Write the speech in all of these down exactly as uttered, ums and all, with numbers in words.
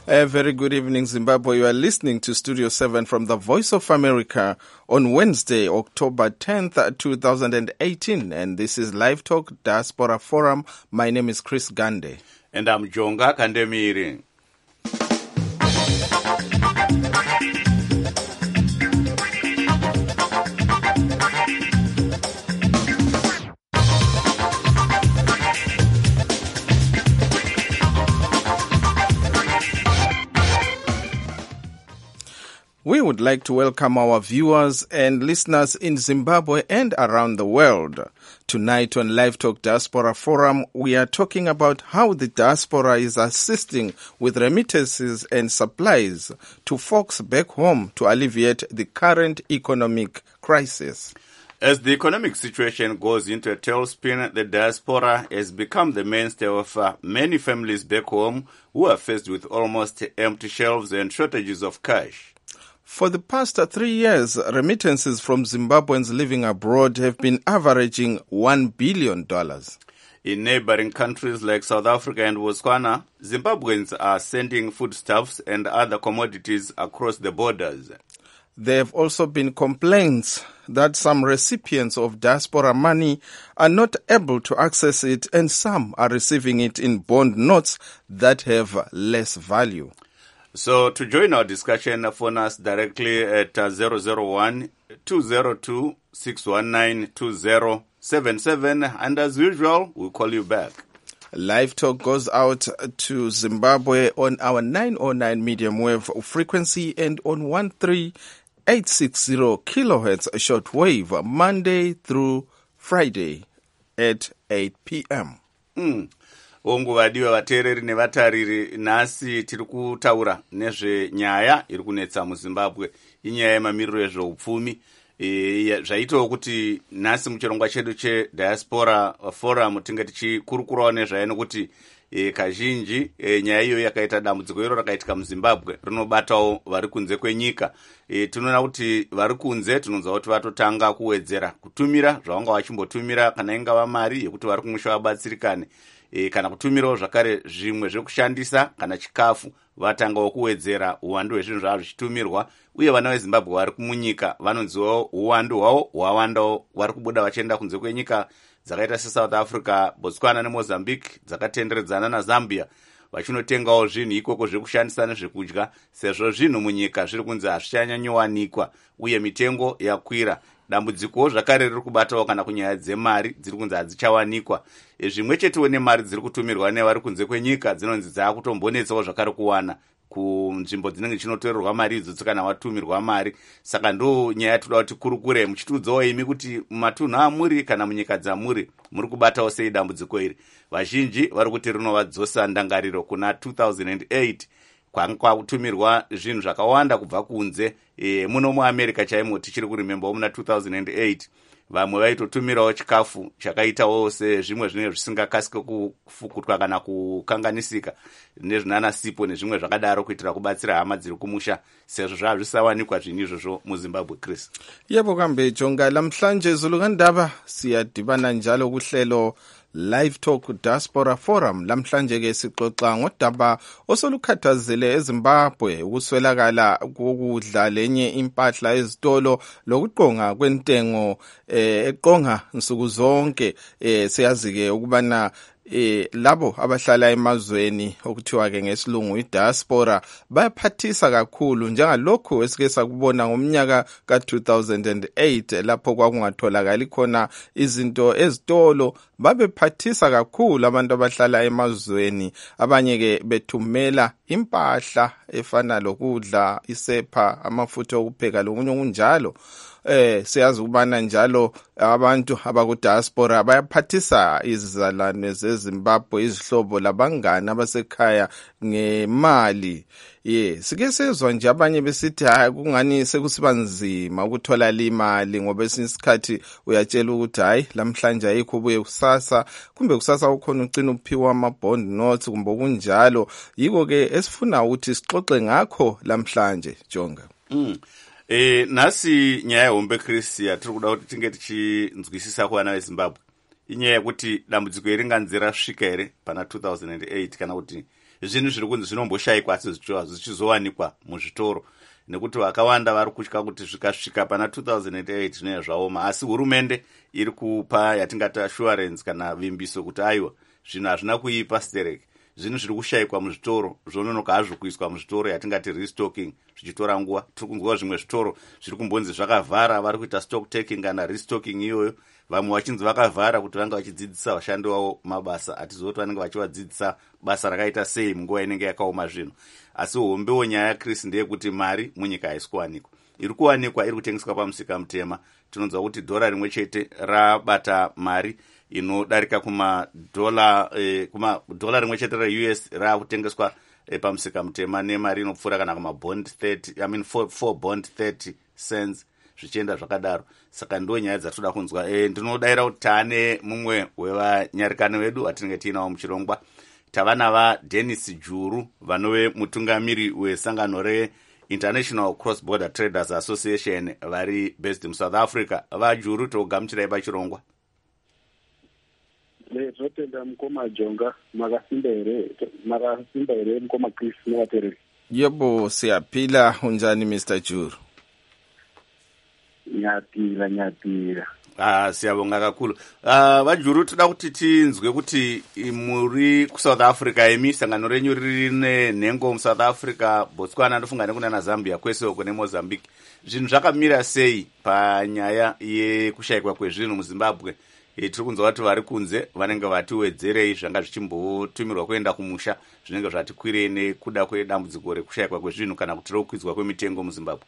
A very good evening, Zimbabwe. You are listening to Studio seven from the Voice of America on Wednesday, October tenth, twenty eighteen. And this is Live Talk Diaspora Forum. My name is Chris Gande. And I'm Jonga Kandemiri. We would like to welcome our viewers and listeners in Zimbabwe and around the world. Tonight on Live Talk Diaspora Forum, we are talking about how the diaspora is assisting with remittances and supplies to folks back home to alleviate the current economic crisis. As the economic situation goes into a tailspin, the diaspora has become the mainstay of uh, many families back home who are faced with almost empty shelves and shortages of cash. For the past three years, remittances from Zimbabweans living abroad have been averaging one billion dollars. In neighboring countries like South Africa and Botswana, Zimbabweans are sending foodstuffs and other commodities across the borders. There have also been complaints that some recipients of diaspora money are not able to access it, and some are receiving it in bond notes that have less value. So to join our discussion, phone us directly at uh, zero zero one, two zero two, six one nine, two zero seven seven, and as usual, we'll call you back. Live Talk goes out to Zimbabwe on our nine oh nine medium wave frequency and on one three eight six zero kilohertz shortwave, Monday through Friday at eight p.m. Mm. Onguvadiwa vateereri nevatariri, nhasi tiri kutaura nezvenyaya iri kunetsa muZimbabwe, inyaya yemamiriro ezveupfumi. E, zvaitawo kuti nhasi muchirongwa chedu chediaspora forum tinge tichikurukurawo nezvayo nekuti e, kazhinji e, nyaya iyo yakaita dambudziko iro rakaitika muZimbabwe rinobatawo vari kunze kwenyika. E, tinoona kuti vari kunze tinonzwa kuti vatotanga kuwedzera kutumira zvavanga vachimbotumira, kana ingava mari yekuti vari kumusha vabatsirikane, E, kana kutumirawo zvakare zvimwe zvekushandisa kana chikafu, vatangawo kuwedzera uwandu hwezvinhu zvavo zvichitumirwa. Uye vana veZimbabwe vari kumunyika vanonziwawo uwandu hwavo hwawandawo, vari kubuda vachienda kunze kwenyika dzakaita seSouth Africa, Botswana neMozambique dzakatenderedzana naZambia, vachinotengawo zvinhu ikoko zvekushandisa nezvekudya, sezvo zvinhu munyika zviri kunzi hazvichanyanyowanikwa uye mitengo yakwira. Dambudziko zvakare riri kubatawo kana kunyaya dzemari dziri kunzi hadzichawanikwa. Zvimwe chetewo nemari dziri kutumirwa nevari kunze kwenyika dzinonzi dzakutombonetsawo zvakare kuwana kunzvimbo dzinenge chinotorerwa mari idzodzo kana watumirwa mari. Saka ndo nyaya toda kuti kurukure muchitiudzawo imi kuti mumatunhu amuri kana munyika dzamuri muri kubatawo sei dambudziko iri. Vazhinji vari kuti rinovadzosa ndangariro kuna two thousand eight kwanga kwakutumirwa zvinhu zvakawanda kubva kunze. E, muno muAmerica chaimo tichiri kurimembawo muna two thousand eight vamwe vaitotumirawo chikafu chakaitawo sezvimwe zvinenge zvisingakasike kufukutwa kana kukanganisika nezvinanasipo nezvimwe zvakadaro kuitira kubatsira hama dziri kumusha, sezvo zvava zvisawanikwa zvinhu izvozvo muZimbabwe. Chris, yebo kambe Jonga, lamhlanje Zulu Kandaba siyadibana njalo kuhlelo Live Talk Diaspora Forum. Lamhlanje ke sixoxa ngodaba osolukhathazele eZimbabwe, ukuswelakala kokudla lenye impahla ezitolo lokuqonga kwentengo eh, eqonga nsuku zonke. Eh, siyazi ke ukubana Eh, labo abahlala emazweni okuthiwa ke ngesilungu idiaspora bayaphathisa kakhulu, njengalokho esike sakubona ngomnyaka ka two thousand eight lapho kwakungatholakali khona izinto ezitolo. Babephathisa kakhulu abantu abahlala emazweni, abanye ke bethumela impahla efana lokudla, isepha, amafutha okupheka lokunye kunjalo. Eh siyazi ukubana njalo abantu abakudiaspora bayaphathisa izizalwane zeZimbabwe, izihlobo labangani abasekhaya ngemali. Ye sike sezwa nje abanye besithi hayi kungani sekusiba nzima ukuthola imali, ngoba esinsikhathi uyatshela ukuthi hayi lamhlanje ayikho buye kusasa, kumbe kusasa ukhona ucina uphiwa ama bond notes kumbe kunjalo. Yiko ke esifuna ukuthi sixoxe ngakho lamhlanje Jonga. Mm. Eh nasi nyaya hombe Chris yatiri kuda kuti tinge tichinzwisisa kuvana veZimbabwe. inyaya yekuti dambudziko iri ringanzi rasvika here pana two thousand eight kana kuti zvinhu zviri kunzi zvinomboshayikwa asi zvichizowanikwa muzvitoro, nekuti vakawanda vari kutya kuti zvikasvika pana two thousand eight zvinenge zvaoma. Asi hurumende iri kupa yatingati assurance kana vimbiso kuti aiwa zvinhu hazvina kuipa stereki, zvinhu zviri kushayikwa muzvitoro zvononoka hazvo kuiswa muzvitoro yatingati restocking zvichitora nguva. Tiri kunzwa zvimwe zvitoro zviri kumbonzi zvakavhara, vari kuita stock taking kana restocking iyoyo, vamwe vachinzi vakavhara kuti vanga vachidzidzisa vashandi wavo mabasa. Hatizoti vanenge vachivadzidzisa basa rakaita sei munguva inenge yakaoma zvinhu. Asi hombewo nyaya Chris ndeyekuti mari munyika haisi kuwanikwa, iri kuwanikwa iri kutengeswa pamusika mutema. Tinonzwa kuti dhora rimwe chete rabata mari inodarika kumadhola eh, kumadhola rimwe chete re-U S raakutengeswa eh, pamusika mutema nemari inopfuura kana kumabond thirty, I mean four bond thirty cents zvichienda zvakadaro. Saka ndo nyaya dzatoda kunzwa. E, ndinodayira kuti taane mumwe wevanyarikani vedu atinenge tiinawo muchirongwa. Tava nava Dennis Juru vanove mutungamiri wesangano re-International Cross Border Traders Association vari based in South Africa. VaJuru, togamuchirai pachirongwa. Zvotenda mukoma Jonga, makasimba here, makasimba here mukoma Chris nevateereri. Yebo, siyaphila. Unjani Mister Juru? Nyapira nyapira. Ah, siyabonga kakhulu. Ah, VaJuru, toda kuti tinzwe kuti muri kuSouth Africa imi sangano renyu rine nhengo muSouth Africa, Botswana ndofunga nekuna naZambia kwese uko neMozambique. Zvinhu zvakamira sei panyaya yekushayikwa kwezvinhu muZimbabwe? E, tiri kunzwa kuti vari kunze vanenge vatiwedzerei zvanga zvichimbotumirwa kuenda kumusha zvinenge zvatikwirei nekuda kwedambudziko rekushayikwa kwezvinhu kana kuti rokwidzwa kwemitengo muZimbabwe.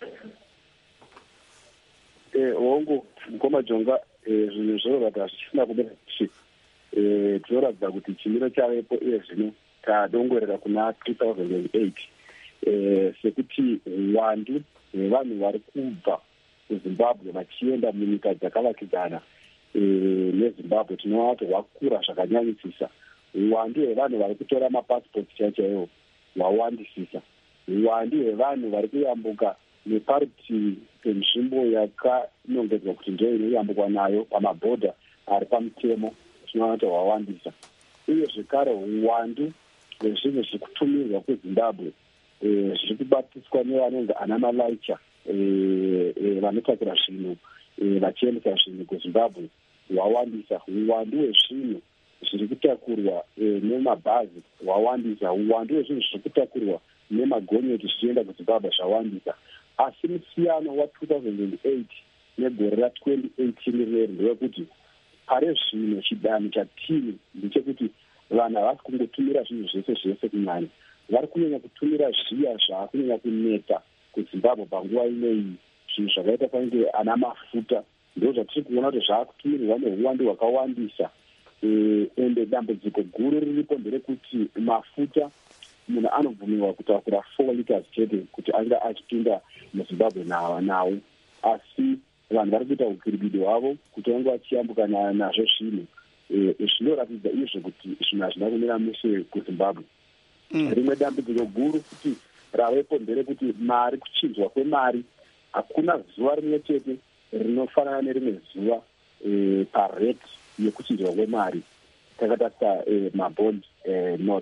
Eh, hongu mukoma Jonga, zvinhu zvinoratidza zvisina kumira zvishe. Eh, zvinoratidza kuti chimiro chavepo iye zvino tadongorera kuna two thousand eight. Eh, sekuti uwandu hwevanhu vari kubva kuZimbabwe vachienda munyika dzakavakidzana neZimbabwe tinoona kuti hwakura zvakanyanyisisa. Uwandu hwevanhu vari kutora mapasipoti chaiwo hwawandisisa. Uwandu hwevanhu vari kuyambuka neparutivi penzvimbo yakanongedzwa kuti ndiyo inoyambukwa nayo pamabhodha ari pamutemo tinoona kuti hwawandisa. Uye zvekare uwandu hwezvinhu zviri kutumirwa kuZimbabwe zviri kubatiswa nevanonzi ana malaicha vanotakura zvinhu vachiendesa zvinhu kuZimbabwe hwawandisa. Uwandu hwezvinhu zviri kutakurwa nemabhazi hwawandisa. Uwandu hwezvinhu zviri kutakurwa nemagonyeti zvichienda kuZimbabwe zvawandisa. Asi musiyano wa two thousand eight negore ra-twenty eighteen rero ndewekuti pare zvino chidanho chatiri ndechekuti vanhu havasi kungotumira zvinhu zvese zvese kunyanya, vari kunyanya kutumira zviya zvaakunyanya kuneta kuZimbabwe panguva ineyi, zvinhu zvakaita sange ana mafuta ndo zvatiri kuona kuti zvaakutumirirwa neuwandu hwakawandisa. Ende dambudziko guru riripo nderekuti mafuta munhu anobvumirwa kutakura four liters chete kuti anga achipinda muZimbabwe nawo, asi vanhu vari kuita ukiribido hwavo kuti vange vachiyambuka nazvo zvinhu. Zvinoratidza izvo kuti zvinhu hazvina kumira mushe kuZimbabwe. Rimwe dambudziko guru kuti ravepo nderekuti mari, kuchinjwa kwemari, hakuna zuva rimwe chete rinofanana nerimwe zuva parate yekuchinjwa kwemari takatarisa mabond note.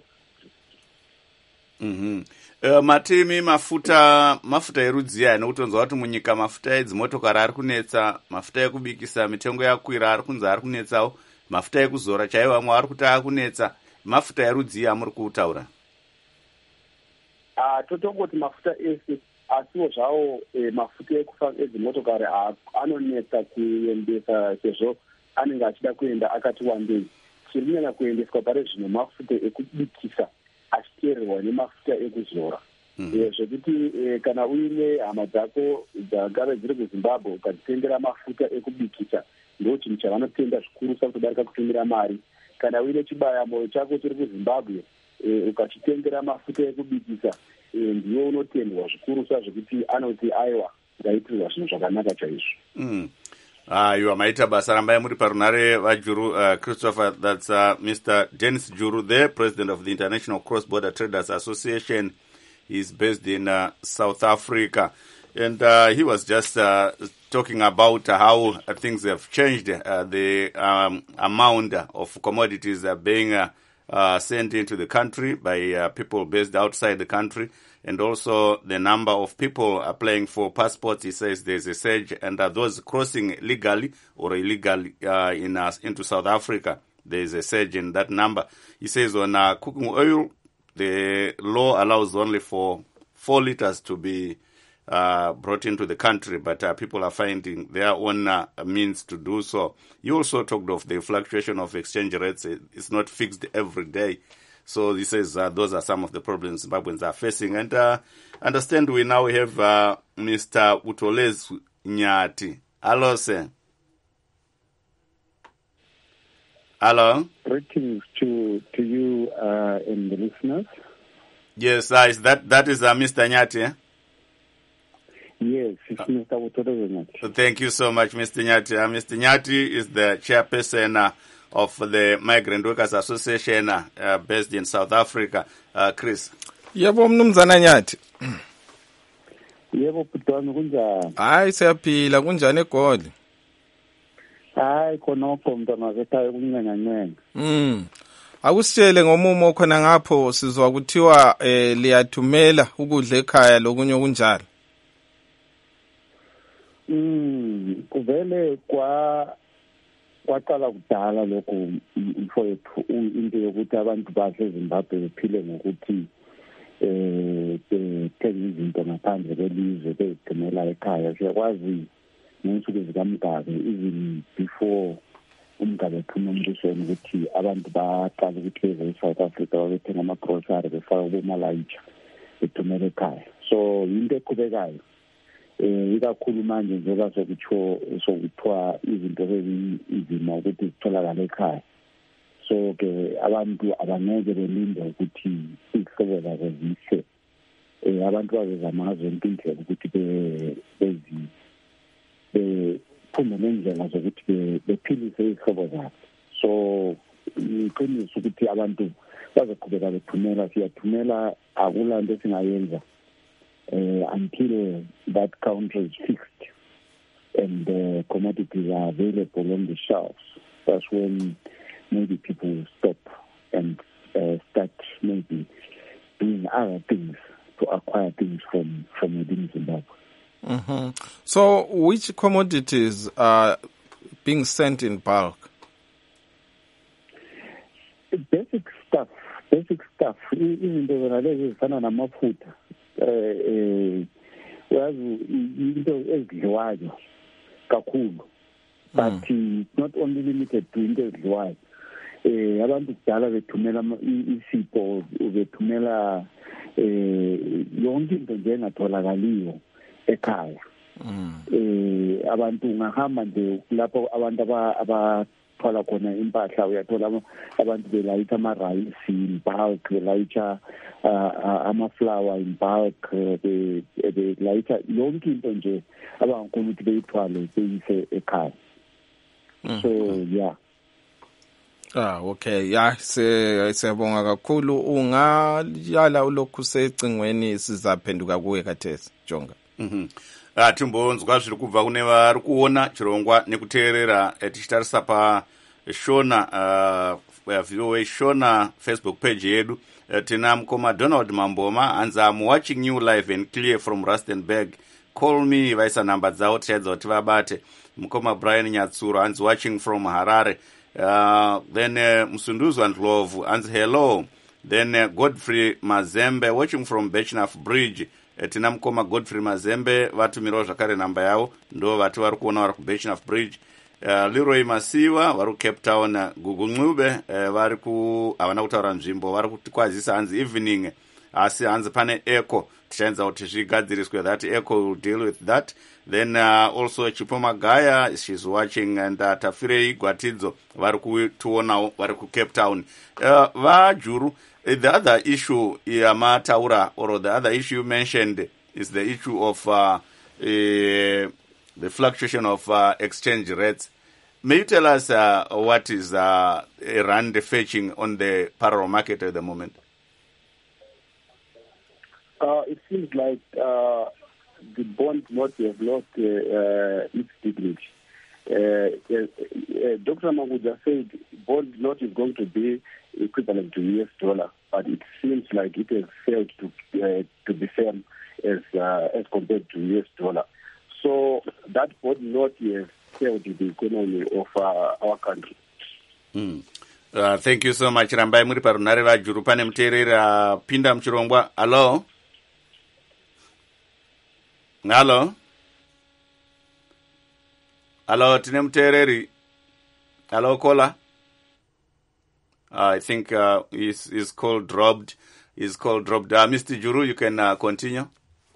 Mhm. Uh, matemi mafuta mafuta erudzi aya nekutonzwa kuti munyika mafuta edzimotokari ari kunetsa, mafuta ekubikisa mitengo yakwira ari kunzi ari kunetsawo, mafuta ekuzora chaiwo amwe ari kuti akunetsa. Mafuta erudzi amuri kutaura? Ah, totongoti mafuta ese, asiwo zvawo eh, mafuta edzimotokari anonetsa kuendesa sezvo anenge achida kuenda akati wandei. Chiri kunyanya kuendeswa pare zvino mafuta ekubikisa achiteererwa nemafuta ekuzora. Mm. Zvekuti e, kana uine hama dzako dzagara dziri kuZimbabwe ukadzitengera mafuta ekubikisa ndo chinhu chavanotenda zvikurusa kudarika kutumira mari. Kana uine chibaya moyo chako chiri kuZimbabwe e, ukachitengera mafuta ekubikisa e, ndiwo unotendwa zvikurusa zvekuti anoti aiwa ndaitirwa zvinhu zvakanaka chaizvo. Mm. Aiwa, maita basa, rambai muri parunare VaJuru. uh, Christopher, that's uh, Mister Dennis Juru, the president of the International Cross Border Traders Association. He's based in uh, South Africa, and uh, he was just uh, talking about how uh, things have changed. Uh, the um, amount of commodities are being uh, uh, sent into the country by uh, people based outside the country, and also the number of people applying for passports. He says there's a surge, and uh, those crossing legally or illegally uh, in uh, into South Africa, there's a surge in that number. He says on uh, cooking oil, the law allows only for four liters to be uh, brought into the country, but uh, people are finding their own uh, means to do so. You also talked of the fluctuation of exchange rates. It's not fixed every day. So he says uh, those are some of the problems Zimbabweans are facing. And uh, understand we now have uh, Mister Utolezi Nyati. Hello, sir. Hello. Greetings to to you uh, and the listeners. Yes, uh, is that that is uh, Mister Nyati. Eh? Yes, it's Mister Utolezi Nyati. Thank you so much, Mister Nyati. Uh, Mister Nyati is the chairperson uh, of the Migrant Workers Association uh, based in South Africa. Uh, Chris. Yebo mnumzana Nyati. Yebo Putwana kunjani? Hayi siyaphila kunjani eGoli? Hayi khonokho mntwana wethu kunyenyanyenya. Mm. Akusitshele ngomumo khona ngapho sizwa kuthiwa eh liyathumela ukudla ekhaya lokunye okunjalo. Mm, kuvele kwa kwaqala kudala lokho mfowethu into yokuthi abantu baseZimbabwe bephile ngokuthi eh bethenga izinto ngaphandle kwelizwe bezigcinela ekhaya. Siyakwazi ngensuku zikaMgabe even before uMgabe ephuma embusweni ukuthi abantu baqala ukuthi beze eSouth Africa babethenga ama-grocery befaka kumalayitsha bethumela ekhaya. So into eqhubekayo eh ikakhulu manje njengoba sokuthiwa sokuthiwa izinto zezizima ukuthi zitholakala ekhaya. So ke abantu abangeke belinde ukuthi izihlobo zabo zihle. Eh abantu bazamazwe impindlela ukuthi be bezi bephume nendlela zokuthi bephilise izihlobo zabo. So iqiniso ukuthi abantu bazoqhubeka bethumela, siyathumela akulanto esingayenza uh, until that counter is fixed and the uh, commodities are available on the shelves. That's when maybe people will stop and uh, start maybe doing other things to acquire things from, from within Zimbabwe. Mm-hmm. So which commodities are being sent in bulk? Basic stuff, basic stuff. Even though there is some food, uyazi into ezidliwayo kakhulu, but it's not only limited to into ezidliwayo. Eh abantu kudala bethumela isipho, bethumela eh yonke into nje engatholakaliyo ekhaya. Eh abantu ngahamba nje lapho abantu aba thola khona impahla, uyathola abantu belayitha ama-rice in bulk, belayitha ama-flour in bulk, belayitha yonke into nje abangakhona ukuthi beyithwale beyise ekhaya. So yeah. Ah okay, yeah, siyabonga kakhulu. Ungayala ulokhu secingweni sizaphenduka kuwe kathesi Jonga. Mhm. Ah timbonzwa zviri kubva kune vari kuona chirongwa nekuteerera tichitarisa pa Shona uh V O A Shona Facebook page yedu. Tina mukoma Donald Mamboma anzi I'm watching you live and clear from Rustenburg. Call me vaisa namba dzavo tichaedza kuti vabate. Mukoma Brian Nyatsuro anzi watching from Harare. Uh, then uh, Msunduzwa Ndlovu anzi hello. Then uh, Godfrey Mazembe watching from Bechnaf Bridge. Tina mukoma Godfrey Mazembe vatumirawo zvakare namba yavo ndo vati vari kuona vari kuBechnaf Bridge. Uh, Leroy Masiwa vari kuCape Town. Gugu Ncube uh, vari ku havana kutaura nzvimbo vari kutikwazisa hanzi evening asi hanzi pane echo tichaenza kuti zvigadziriswe that echo will deal with that. Then uh, also Chipo Magaya she's watching and uh, Tafirei Gwatidzo vari kutionawo vari kuCape Town. Uh, vajuru the other issue yamataura or the other issue you mentioned is the issue of uh, uh, the fluctuation of uh, exchange rates. May you tell us uh, what is uh, a rand fetching on the parallel market at the moment? Uh, it seems like uh, the bond not have lost uh, uh, its dignity. Uh, uh, uh, Doctor Manguja said bond not is going to be equivalent to U S dollar, but it seems like it has failed to uh, to be firm as uh, as compared to U S dollar. So that bond not has failed the economy of uh, our country. Mm. Uh, thank you so much. Rambai muri parunare vajuru pane muteerera pinda muchirongwa. Hello. Hello. Hello, tine muteereri. Hello, caller. Uh, I think uh, his, his call dropped. His call dropped. Uh, Mister Juru, you can uh, continue.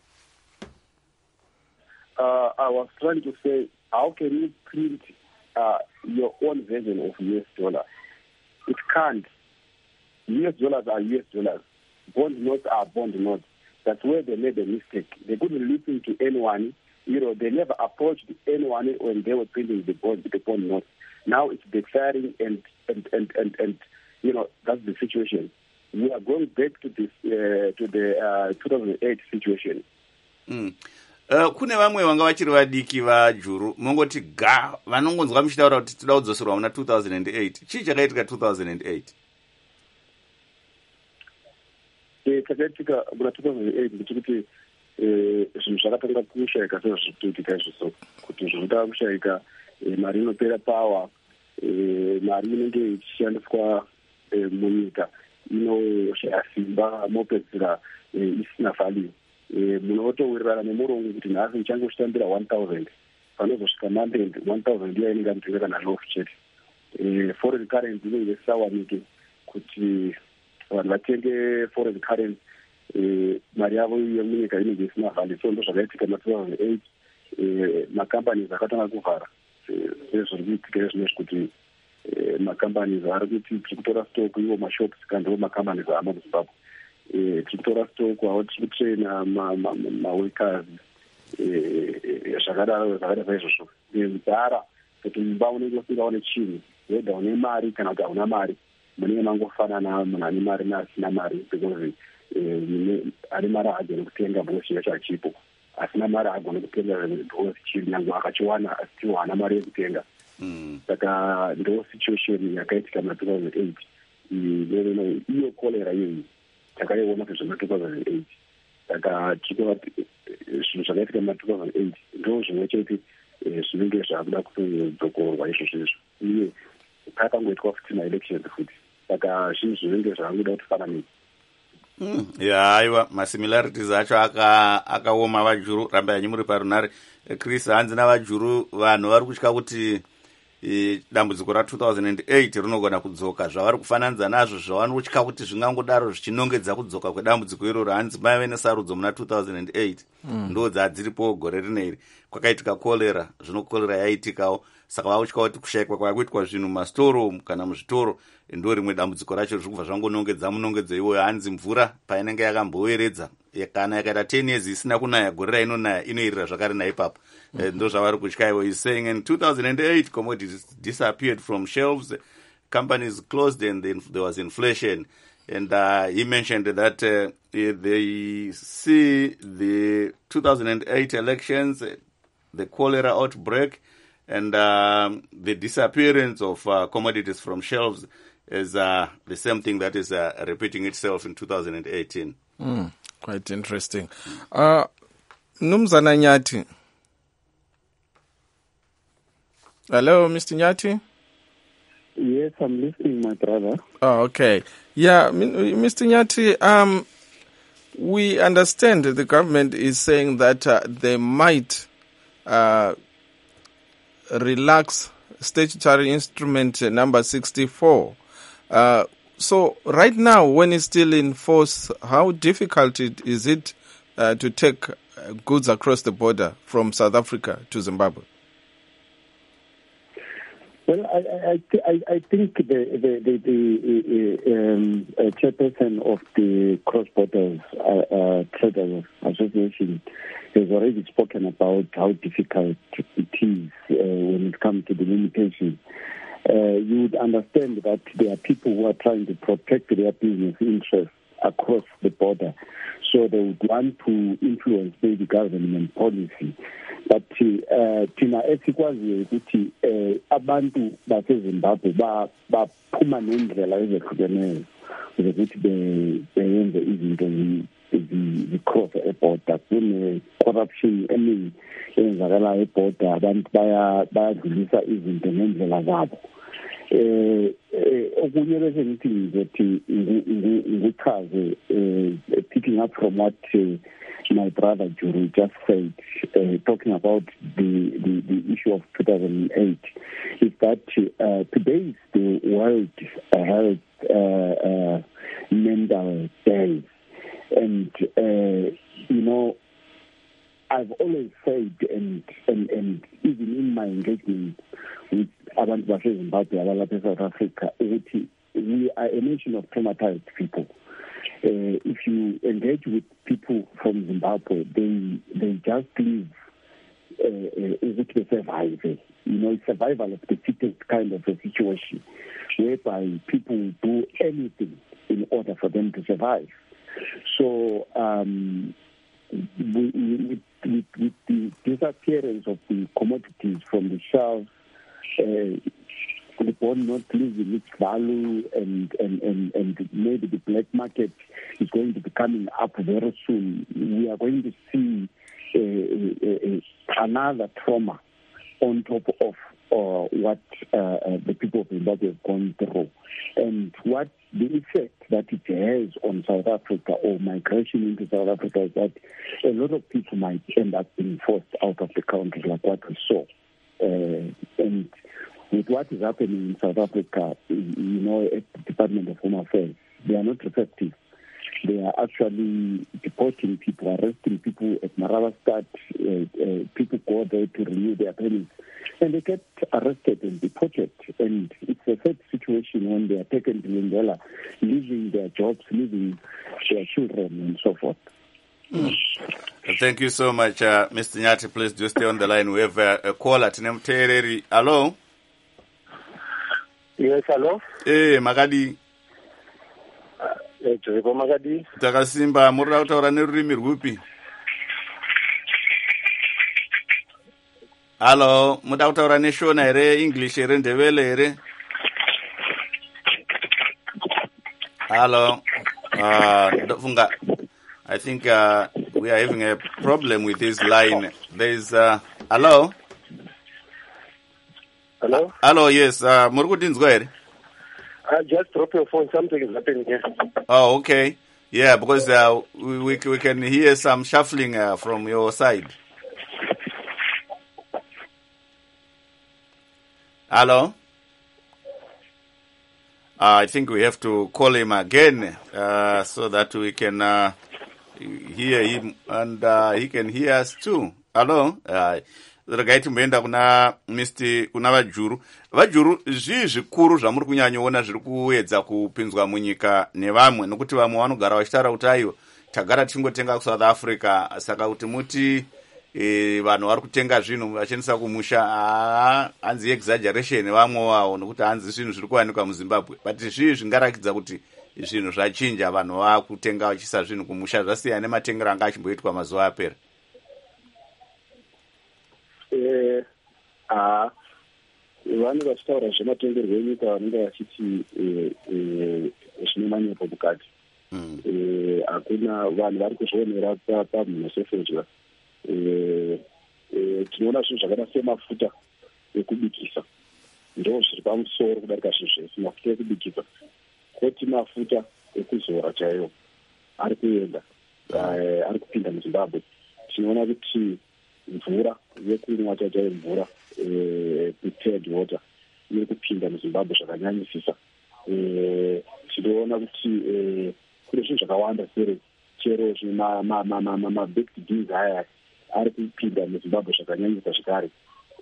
Uh, I was trying to say, how can you print uh, your own version of U S dollar? It can't. U S dollars are U S dollars. Bond notes are bond notes. That's where they made a mistake. They couldn't listen to anyone. You know, they never approached anyone when they were printing the bond, the bond notes. Now it's backfiring, and and, and, and, and you know, that's the situation. We are going back to this uh, to the uh, two thousand eight situation. Mm. Uh, kune vamwe vanga vachiri vadiki vajuru mongoti ga vanongonzwa muchitaura kuti toda kudzoserwa muna two thousand eight. Chii chakaitika two thousand eight? Eh, chakaitika muna two thousand eight ndechekuti zvinhu zvakatanga kushaika sezvo zvikuitika izvozvo, kuti zvinotanga kushaika, mari inopera pawa, mari inenge ichishandiswa munyika inoshaya simba, mopedzera isina value. Munhu otowirirana nemurongo kuti nhasi uchange uchitambira one thousand, panozosvika mandend one thousand iya inenge amutenga kana loaf chete. Foreign currency inenge isawanike kuti vanhu vatenge foreign currency, mari yavo yemunyika inenge isina value. So ndo zvakaitika na two thousand eight. Macompanies akatanga kuvhara sezviri kuitika zvinezvi kuti macompanies ari kuti tiri kutora stock iwo mashops kandi iwo macompanies aama muzimbabwe. Tiri kutora stock avo tiri kutraina maworkers zvakadaro zvakaita saizvozvo. Nzara kuti mumba unenge usingaone chinhu, whether une mari kana kuti hauna mari, munenge mangofanana munhu ane mari neasina mari, because ane mari haagone kutenga because chinhu chachipo, asina mari haagone kutenga because chinhu nyange akachiwana asiwo haana mari yekutenga. Saka ndo situation yakaitika na two thousand eight. Iyo cholera iyoyi takaiona kuti zvina two thousand eight. Saka tikuva zvinhu zvakaitika na two thousand eight ndo zvimwe chete zvinenge zvakuda kutodzokorwa izvo zvezvo. Uye pakangoitwa futi maelections futi, saka zvinhu zvinenge zvakuda kutifananidza. Mm. Ya aiwa, masimilarities acho akaoma aka vajuru. Ramba yanyu muri parunare. Chris hanzi navajuru vanhu vari kutya kuti e, dambudziko ra two thousand eight rinogona kudzoka. Zvavari kufananidza nazvo zvavanotya kuti zvingangodaro zvichinongedza kudzoka kwedambudziko iroro. Hanzi maive nesarudzo muna two thousand eight. Mm. Ndo dzadziripo gore rineri. Kwakaitika kolera, zvino kolera yaitikawo. Saka vachitya kuti kushaikwa kwakuitwa zvinhu mastoro kana muzvitoro ndo rimwe dambudziko racho riri kubva zvangonongedza munongedzo iwoyo. Hanzi mvura painenge yakamboweredza kana yakaita ten years isina kunaya, gore rainonaya inoirira zvakare naipapo. Mm -hmm. Ndo zvavari kutya iwo. Is saying in two thousand eight commodities disappeared from shelves, companies closed, and then there was inflation. And uh, he mentioned that uh, they see the two thousand eight elections, the cholera outbreak, and uh, the disappearance of uh, commodities from shelves is uh, the same thing that is uh, repeating itself in two thousand eighteen. Mm, quite interesting. Uh, Mnumzana Nyati. Hello, Mister Nyati? Yes, I'm listening, my brother. Oh, okay. Yeah, Mister Nyati, um, we understand that the government is saying that uh, they might uh, relax statutory instrument number sixty-four. Uh, so right now, when it's still in force, how difficult it, is it uh, to take uh, goods across the border from South Africa to Zimbabwe? Well, I, I, I, I think the, the, the, the um, uh, chairperson of the Cross-Border uh, uh, Traders Association has already spoken about how difficult it is uh, when it comes to the limitation. Uh, you would understand that there are people who are trying to protect their business interests across the border. So they would want to influence maybe government policy. But uh, thina esikwaziyo ukuthi abantu baseZimbabwe baphuma nendlela ezehlukeneyo ukuthi beyenze izinto zicross eborder. Kune-corruption eningi eyenzakalayo eborder, abantu bayadlulisa izinto ngendlela zabo. Eh okunye bese ngithi ngizothi ngikuchaze picking up from what uh, my brother Juru just said, uh, talking about the, the, the issue of two thousand eight, is that uh, today is the World Health uh, uh, Mental Day. And, uh, you know, I've always said, and, and, and even in my engagement with abantu baseZimbabwe abalapha South Africa, we are a nation of traumatized people. Uh, if you engage with people from Zimbabwe, they they just live uh, uh, survive. You know, it's survival of the fittest kind of a situation, whereby people do anything in order for them to survive. So, um, with, with, with the disappearance of the commodities from the shelves, uh, the bond not losing its value, and, and, and, and maybe the black market is going to be coming up very soon, we are going to see uh, uh, another trauma on top of uh, what uh, the people of Zimbabwe have gone through. And what the effect that it has on South Africa or migration into South Africa is that a lot of people might end up being forced out of the country, like what we saw. Uh, and with what is happening in South Africa, you know, at the Department of Home Affairs, they are not receptive. They are actually deporting people, arresting people at Maravastat. Uh, uh, people go there to renew their permits, and they get arrested and deported. And it's a sad situation when they are taken to Lindela, leaving their jobs, leaving their children, and so forth. Mm. Thank you so much, uh, Mister Nyati. Please do stay on the line. We have uh, a call at Nemtereri. Hello? Yes, hello? Eh, Magadi. Eh, Joripo Magadi. Takasimba, murra utaura nerurimi rwupi? Hello, muda utaura neshona ere, English ere, Ndebele ere? Hello? Uh, Funga. I think uh, we are having a problem with this line. There is, uh, hello? Hello? Uh, hello, yes. Uh, Murgudin's go ahead. Uh, just drop your phone. Something is happening here. Oh, okay. Yeah, because uh, we, we we can hear some shuffling uh, from your side. Hello? Uh, I think we have to call him again uh, so that we can uh, hear him and uh, he can hear us too. Hello? Uh, regai timboenda kuna Mister kuna vajuru vajuru zvii zvikuru zvamuri kunyanyoona zviri kuedza kupinzwa munyika nevamwe, nokuti vamwe vanogara vachitaura kuti aiwa tagara tingotenga kuSouth Africa, saka kuti muti e, vanhu vari kutenga zvinhu vachendisa kumusha, hanzi exaggeration vamwe wavo, nokuti hanzi zvinhu zviri kuwanikwa muZimbabwe. But zvii zvingarakidza kuti zvinhu zvachinja, vanhu vakutenga vachisa zvinhu kumusha, zvasiyana nematengero anga achimboitwa mazuva apera? Eh, ah, vanhu vachitaura zvematengerwo enyika vanenge vachiti zvine manyepo mukati. Hakuna vanhu vari kuzvionera pamhino sefodya. Tinoona zvinhu zvakaita semafuta ekubikisa ndo zviri pamusoro kudarika zvinhu zvese. Mafuta ekubikisa koti mafuta ekuzora chaiwo ari kuenda, ari kupinda muZimbabwe. Tinoona kuti mvura yekumwa chaiyo, mvura prepared water iri kupinda muZimbabwe zvakanyanyisisa. Tinoona kuti kune zvinhu zvakawanda sere chero mabaked beans aya ari kupinda muZimbabwe zvakanyanyisa zvakare.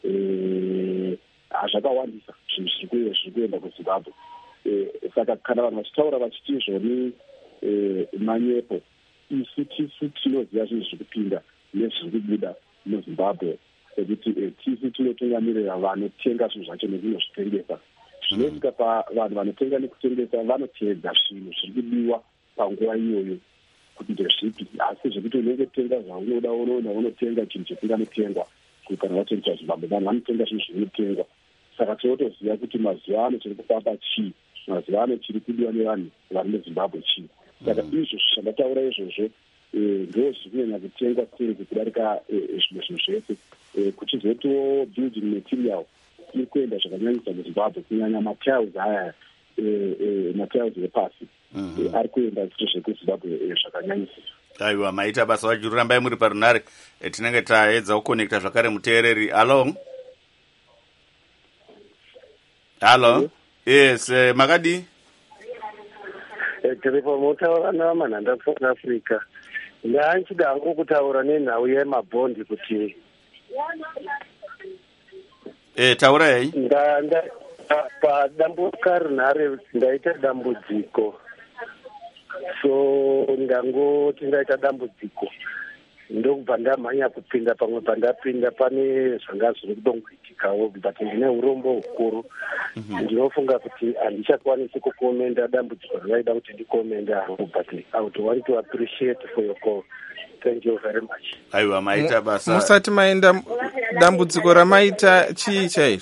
Zvakawandisa zvinhu zviri kuenda kuZimbabwe. Saka kana vanhu vachitaura vachiti izvoni manyepo, isu tisu tinoziva zvinhu zviri kupinda nezviri kubuda muZimbabwe, ekuti tisu tinotungamirira vanotenga zvinhu zvacho nekunozvitengesa. Zvinosvika pavanhu vanotenga nekutengesa vanoteedza zvinhu zviri kudiwa panguva iyoyo kuti ndezvipi, asi zvekuti unenge tenga zvaunoda unoona unotenga chinhu chetinganotengwa kana vatenga Zimbabwe, vanhu vanotenga zvinhu zvinotengwa. Saka tinotoziva kuti mazuva ano chiri kufamba chii, mazuva ano chiri kudiwa nevanhu vari muZimbabwe chii. Saka izvo zvandataura izvozvo ndo zviri kunyanya kutengwa sei kudarika zvimwe zvinhu zvese. Kuchizotiwo building material iri kuenda zvakanyanyisa muZimbabwe, kunyanya matiles aya matiles epasi ari kuenda zviro zvekuZimbabwe zvakanyanyisa. Aiwa, maita basa vachiri rambai muri parunare. Tinenge taedza kukonekta zvakare muteereri. Halo halo. Yes, makadi tiri pamotaura namanhanda South Africa. Ndanchida hangu kutaura nenhau yemabhondi kuti eh taura hei. Ndanda padambuka runare ndaita dambudziko, so ndangoti ndaita dambudziko ndokubva ndamhanya kupinda pamwe pandapinda pane zvanga zviri kudongoitikawo, but ndine urombo hukuru. Ndinofunga kuti handichakwanisi kukomenda dambudziko rinoida kuti ndikomenda hangu, but I would want to appreciate for your call. Thank you very much. Aiwa, maita basa. Musati maenda dambudziko ramaita chii chairo?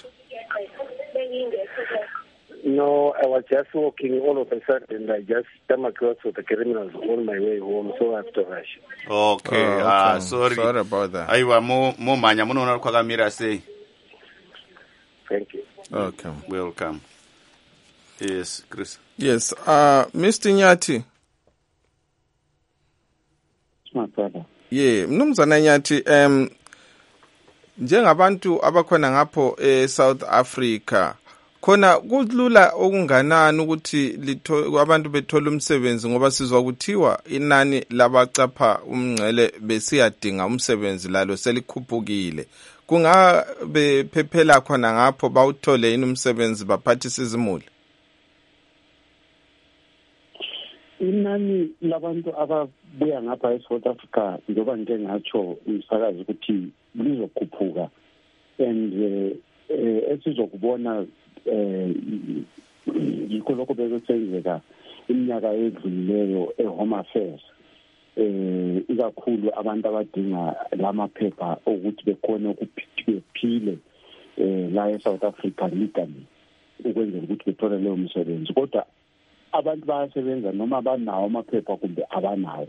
No, I was just walking, all of a sudden I just came across with the criminals on my way home, so I have to rush. Okay, oh, okay. Ah, sorry. Sorry about that. Aiwa, mo mo manya munoona kwakamira sei? Thank you. Okay. Welcome. Yes, Chris. Yes, uh Mister Nyati. My brother. Yeah, mnumzana Nyati, um njengabantu abakhona ngapho eSouth Africa, khona kulula okunganani ukuthi abantu bethola umsebenzi, ngoba sizwa kuthiwa inani labacapha umngcele besiyadinga umsebenzi lalo selikhuphukile. Kungabe phephela khona ngapho bawuthole yini umsebenzi baphathisa izimuli? Inani labantu ababuya ngapha eSouth Africa njengoba ngike ngatsho umsakazi ukuthi lizokhuphuka, and esizokubona eh yikho lokho bekusenzeka iminyaka edlulileyo eHome Affairs, eh ikakhulu abantu abadinga lamaphepha ukuthi bekhone ukuphile eh la eSouth Africa legally ukwenzela ukuthi bethole leyo msebenzi. Kodwa abantu bayasebenza noma banawo amaphepha kumbe abanawo,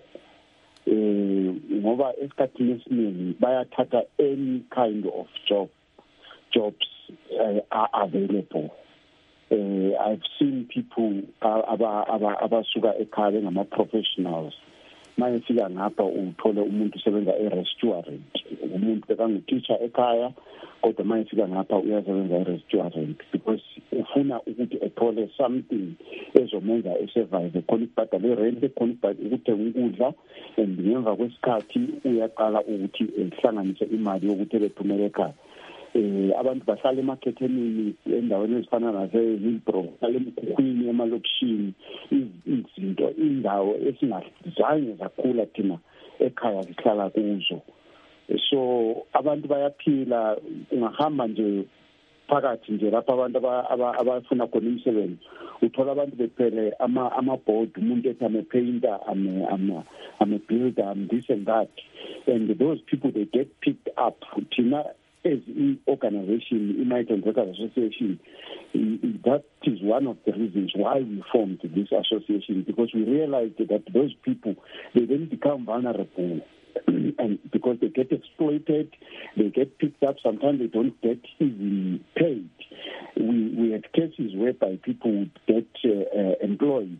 eh ngoba esikhathini esiningi bayathatha any kind of job jobs uh, are available. Uh, I've seen people aba aba abasuka ekhaya ngama professionals mayefika ngapha uthole umuntu usebenza e-restaurant, umuntu bekangu-teacher ekhaya kodwa mayefika ngapha uyasebenza e-restaurant because ufuna ukuthi ethole something ezomenza esurvive, khona ukubhadala i-rent, khona ukuthenga ukudla, and ngemva kwesikhathi uyaqala ukuthi ehlanganise imali yokuthi ebephumele ekhaya. Eh abantu bahlala emakhethenini endaweni ezifana nase-Hillbrow, bahlala emkhukhwini emalokishini, izinto indawo esingazange zakhula thina ekhaya sihlala kuzo. So abantu bayaphila, ungahamba nje phakathi nje lapha abantu abafuna khona umsebenzi uthola abantu bephele ama amabhodi, umuntu ethi ame painter, ame ama ame builder, am this and that, and those people they get picked up. Thina as an organization, Migrant Workers Association, that is one of the reasons why we formed this association, because we realized that those people, they then become vulnerable and because they get exploited, they get picked up, sometimes they don't get even paid. We we had cases whereby people would get uh, uh, employed,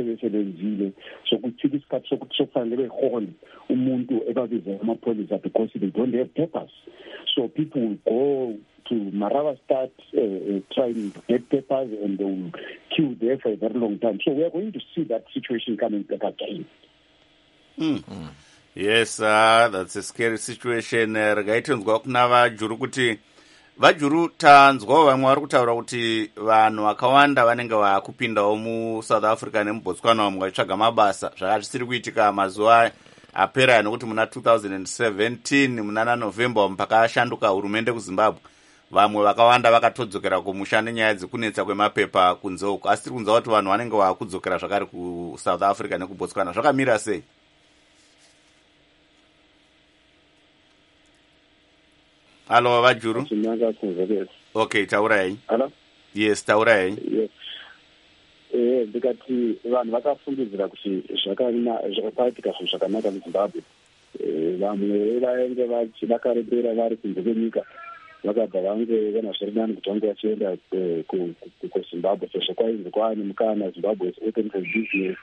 so kuthi isikhathi sokuthi sokufanele behole umuntu ebabiza amapolisa because they don't have papers. So people will go to Maraba start uh, uh, trying to get papers, and they will queue there for a very long time. So we are going to see that situation coming back again. Mm. Mm. Yes, uh, that's a scary situation. Regaitonzwa kuna vajuru kuti vajuru tanzwa vamwe vari kutaura kuti vanhu vakawanda vanenge vakupindawo mu South Africa nemuBotswana vamwe vachitsvaga mabasa. Zvakati zvisiri kuitika mazuva apera nokuti muna two thousand seventeen muna November mpaka ashanduka hurumende kuZimbabwe, vamwe vakawanda vakatodzokera kumusha nenyaya dzekunetsa kwemapepa kunze uku, asi tiri kunzwa kuti vanhu vanenge vakudzokera zvakare kuSouth Africa nekuBotswana. Zvakamira sei? Halo Vajuru. Okay, taurai. Hello? Yes, taurai. Yes. Eh, ndikati vanhu vakafungidzira kuti zvakaitika zvinhu zvakanaka muZimbabwe. Vamwe vainge vachidakarebera vari kunze kwenyika vakabva vange vana zviri nani kuti vange vachienda kuZimbabwe sezvo kwainge kwaane mukana Zimbabwe is open for business.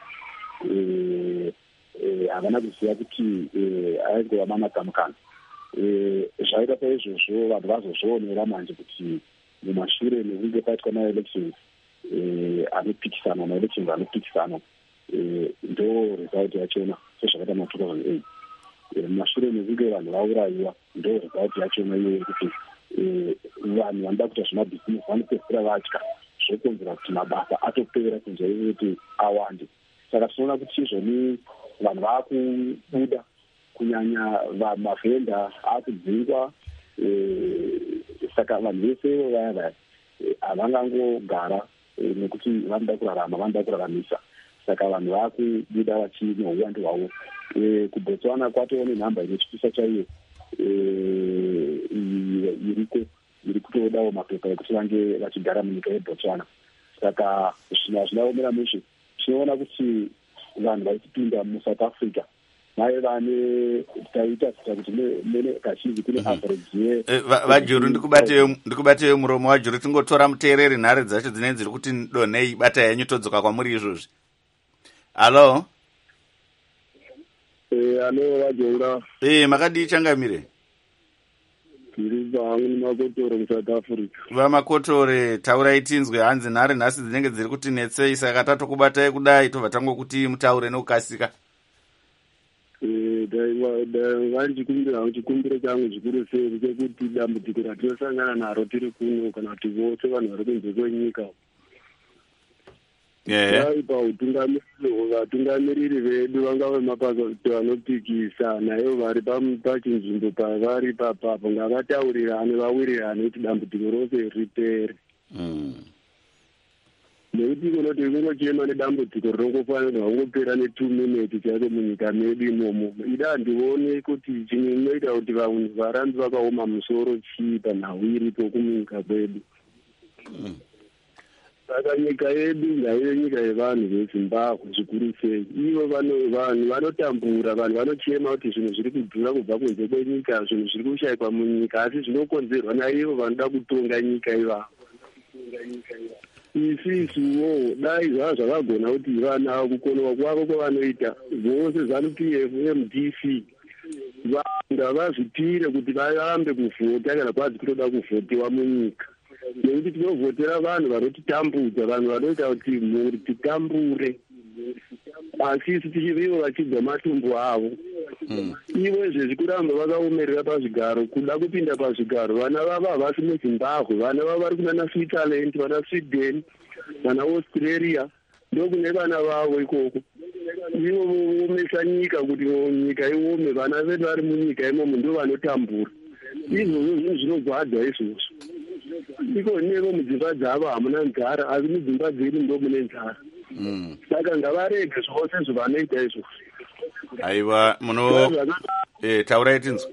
Havana kuziva kuti ainge vamanaka mukana. Zvaita saizvozvo vanhu vazozvionera manje kuti mumashure mekunge paitwa maelections anopikisana maelections anopikisana ndo result yachona sezvakaita ma-two thousand eight. Mumashure mekunge vanhu vaurayiwa ndo result yachona iyoyo kuti vanhu vanoda kuita zvemabhizinesi vanopedzisira vatya zvokonzera kuti mabasa atopera kunze kuti awande. Saka tinoona kuti izvoni vanhu vaakubuda kunyanya mavhenda akudzingwa. Saka vanhu vese vaya vaya havangangogara nekuti vanoda kurarama, vanoda kuraramisa. Saka vanhu vakubuda vachine uwandu hwavo. KuBotswana kwatova nenhamba ine chipisa chaiyo iriko iri kutodawo mapepa ekuti vange vachigara munyika yeBotswana. Saka zvinhu hazvinaomera mushe. Tinoona kuti vanhu vachipinda muSouth Africa mai vane taita kuti mene kazhinji kune average Vajuru. Ndikubateyo muromo Vajuru, tingotora muteereri nhare dzacho dzinenge dziri kuti donhei bata yenyu todzoka kwamuri izvozvi. Halo. Eh, halo Vajura. Eh, makadii changamire? Tiri vangu nemakotore muSouth Africa. Vamakotore, taurai tinzwe hanzi nhare nhasi dzinenge dziri kuti netsei, saka tatokubatai kudai tobva tangokuti mutaure nekukasika. Vanchikumbira chikumbiro changu chikuru sei chekuti dambudziko ratinosangana naro tiri kuno kana kuti vose vanhu vari kunze kwenyika vai pautungamiriri vedu vangave mapazoti vanopikisa nayo vari pachinzvimbo pavari papapo ngavataurirane vawirirane kuti dambudziko rose ripere. Nekuti kunoti kungochema nedambudziko rinongofanirwa kungopera ne-two minutes chake munyika medu imomo. Ida handione kuti chinhu inoita kuti vanhu varambe vakaoma musoro chii panhau iripo kumunyika kwedu. Saka nyika yedu ngaive nyika yevanhu veZimbabwe zvikuru sei. Ivo vanhu vanotambura, vanhu vanochema kuti zvinhu zviri kudhura kubva kunze kwenyika, zvinhu zviri kushayikwa munyika, asi zvinokonzerwa naivo vanoda kutonga nyika ivavo. Isisuwo dai zvava zvakagona kuti vana kukonewa kwavo kwavanoita vose ZANU-P F, M D C ngavazvipire kuti varambe kuvhota kana kwazi kutoda kuvhotiwa munyika. Nekuti tinovhotera vanhu vanotitambudza, vanhu vanoita kuti mhuri titambure, asi isu tichivivo vachibva matumbu avo. Ivo izvezvi kuramba vakaomerera pazvigaro, kuda kupinda pazvigaro. Vana vavo havasi muZimbabwe, vana vavo vari kunana Switzerland, vana Sweden, vana Australia, ndokune vana vavo ikoko. Ivo voomesa nyika kuti nyika iome, vana vedu vari munyika imomo ndo vanotambura. Izvozvo zvinhu zvinogwadza izvozvo. Iko nevo mudzimba dzavo hamuna nzara, asi mudzimba dzedu ndo mune nzara. Saka ngavarege zvose zvavanoita izvozvo. Aiwa, muno eh taurai tinzwe.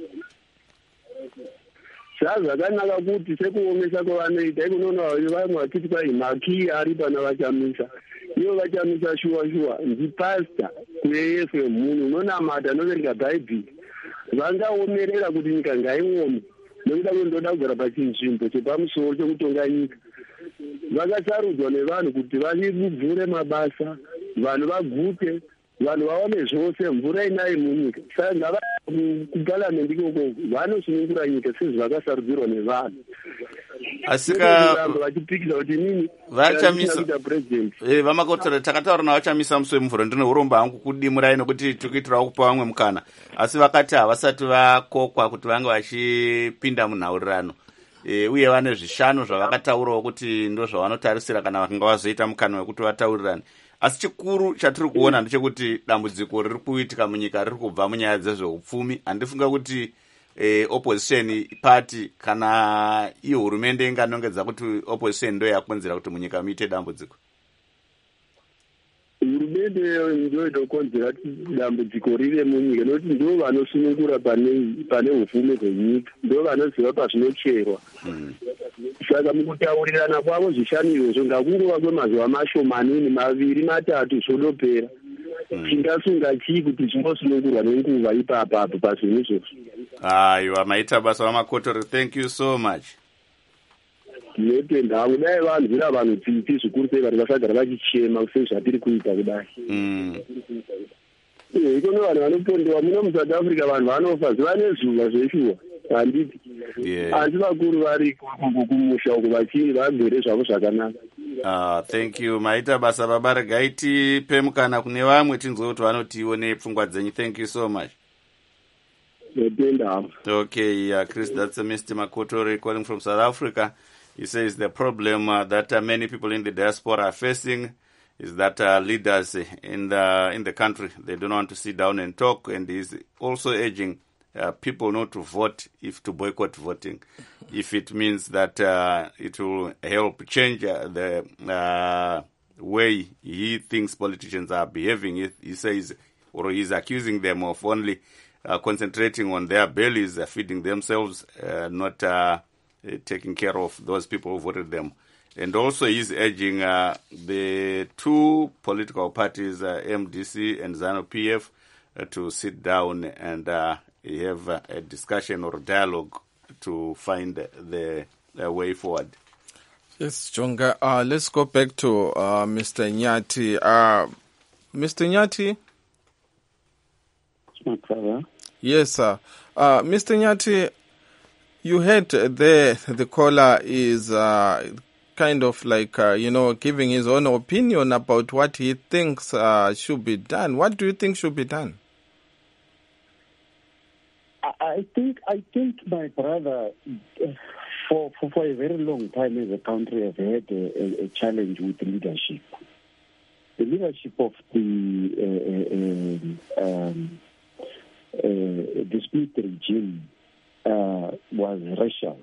Zvakanaka kuti sekuomesa kwavanoita ikunoona vamwe vachiti kwai maki ari pana vachamisa. Ivo vachamisa shuwa shuwa ndipasta kuE F M munhu unonamata anoverenga Bhaibheri. Vangaomerera kuti nyika ngaiome nekuda kwendoda kugara pachinzvimbo chepamusoro chekutonga nyika. Vakasarudzwa nevanhu kuti vavhure mabasa, vanhu vagute, vanhu vaone zvose, mvura inayi munyika. Saka ngava kuparliament ikoko vanosunungura nyika sezvakasarudzirwa nevanhu. Asika vachipikisa kuti nini vachamisa eh vamakotore takataura na vachamisa muswe mvura ndino uromba hangu kudimurai nokuti tukitira kupa vamwe mukana, asi vakati havasati vakokwa kuti vange vachipinda munhaurirano. E, uye vane zvishanu zvavakataurawo kuti ndo zvavanotarisira kana vakanga vazoita mukana wekuti vataurirane. Asi chikuru chatiri kuona ndechekuti dambudziko riri kuitika munyika riri kubva munyaya dzezveupfumi. Handifunga kuti eh, opposition party kana iyo hurumende inganongedza kuti opposition ndo yakonzera kuti munyika muite dambudziko? hurumende ndo inokonzera kuti dambudziko rive munyika nokuti ndo vanosunungura pane pane upfumi hwenyika, ndo vanoziva pazvinocherwa. Saka mukutaurirana kwavo zvishanu izvozvo ngakungova kwemazuva mashomanini maviri matatu zvodopera. Chingasunga chii kuti chinosunungurwa nenguva ipapapo pazvinhu izvozvo? Aiwa, maita basa vaMakotori, thank you so much. Tinotenda hangu dai vanzwira vanhu tsitsi zvikuru sei vari vasagara vachichema sezvatiri kuita kudai. Iko nevanhu vanopondewa muno muSouth Africa, vanhu vanofa zuva nezuva zveshuwa handiti. Asi vakuru vari kumusha uko vachii vagere zvavo zvakanaka. Ah, thank you. Maita basa baba, regai tipe mukana kune vamwe tinzwe kuti vanotiwo nepfungwa dzenyu. Thank you so much. Okay, uh, Chris, that's uh, Mister Makotori calling from South Africa. He says the problem uh, that uh, many people in the diaspora are facing is that uh, leaders in the in the country, they don't want to sit down and talk, and he's also urging uh, people not to vote, if to boycott voting, if it means that uh, it will help change uh, the uh, way he thinks politicians are behaving. He, he says, or he's accusing them of only uh, concentrating on their bellies, uh, feeding themselves, uh, not uh, uh, taking care of those people who voted them. And also he's urging uh, the two political parties, uh, M D C and ZANU-P F, uh, to sit down and uh, have uh, a discussion or dialogue to find the, the way forward. Yes, Jonga. Uh, let's go back to uh, Mister Nyati. Uh, Mister Nyati? My brother. Yes, sir. Uh, Mister Nyati, you heard there the caller is uh, kind of like, uh, you know, giving his own opinion about what he thinks uh, should be done. What do you think should be done? I think, I think, my brother, for, for, for a very long time as a country, have had a, a, a challenge with leadership. The leadership of the uh, uh, um, uh, the split regime uh, was racial,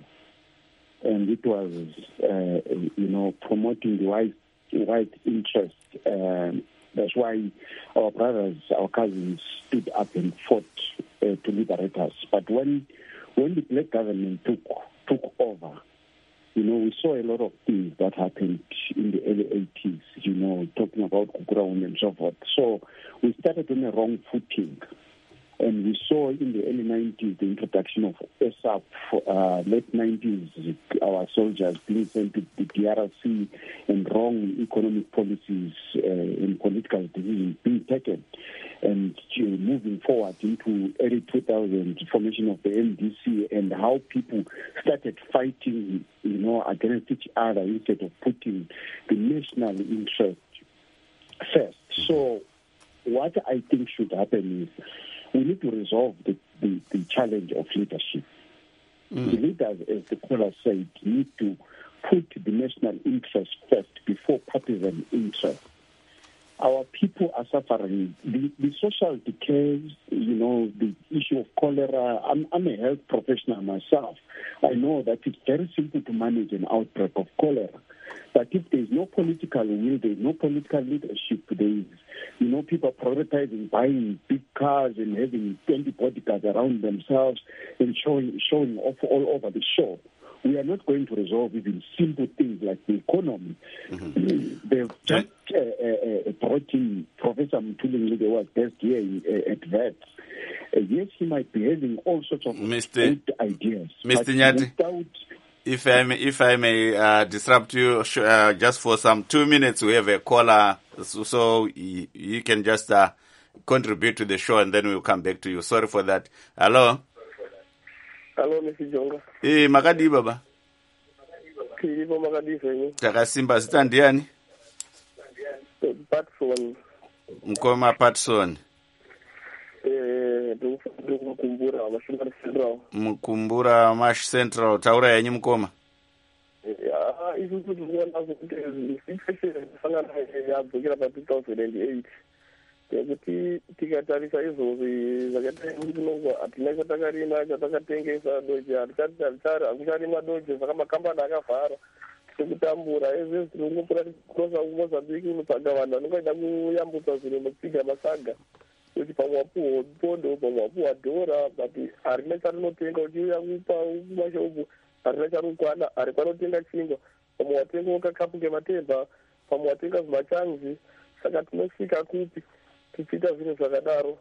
and it was, uh, you know, promoting the white white interest. Um, that's why our brothers, our cousins, stood up and fought uh, to liberate us. But when when the black government took took over, you know, we saw a lot of things that happened in the early eighties, you know, talking about Kukuraun and so forth. So we started on a wrong footing. And we saw in the early nineties the introduction of S A P, uh, late nineties, our soldiers being sent to the D R C, and wrong economic policies uh, and political decisions being taken. And uh, moving forward into early two thousand, formation of the M D C, and how people started fighting, you know, against each other instead of putting the national interest first. So what I think should happen is, we need to resolve the, the, the challenge of leadership. Mm. The leaders, as the caller said, need to put the national interest first before partisan interest. Our people are suffering. The, the social decays, you know, the issue of cholera. I'm, I'm a health professional myself. I know that it's very simple to manage an outbreak of cholera. But if there's no political will, there's no political leadership, there's, you know, people prioritizing buying big cars and having twenty bodyguards around themselves and showing showing off all over the show, we are not going to resolve even simple things like the economy. Mm-hmm. They've just uh, uh, brought in Professor Mthuli, who was best here in, uh, at V E T. Uh, yes, he might be having all sorts of Mister good ideas. Mister Nyati, without, if I may, if I may uh, disrupt you uh, just for some two minutes, we have a caller, so, so you, you can just uh, contribute to the show, and then we'll come back to you. Sorry for that. Hello. Hello, Mister Jonga. Eh, makadi baba. Kilipo makadi senyu. Takasimba zita ndiani? Patson. Mkoma Patson. Eh, Mkumbura Mash Central. Mkumbura Mash Central. Taura yanyi Mkoma? Ah, isu kutu mwana kutu. Sifese sanga ya bukira pa two thousand eight. nekuti tikatarisa izvozvi zvakaita kunonga hatina chatakarima chatakatengesa doje hakucharimwa doje saka makambani akavhara sekutambura ezve zvinongopura kurosa kumozambiki unotsvaga vanhu vanongaita kuyambutsa zvinhu nokutsiga masaga kuti pamwe wapuhwa pondo pamwe wapuhwa dhora but harina charinotenga uchiuya kupa kumashopu harina charikwana hari kwanotenga chingwa pamwe watenga ukakapu ngematemba pamwe watenga zvimachanzi saka tinosvika kupi tichiita zvinhu zvakadaro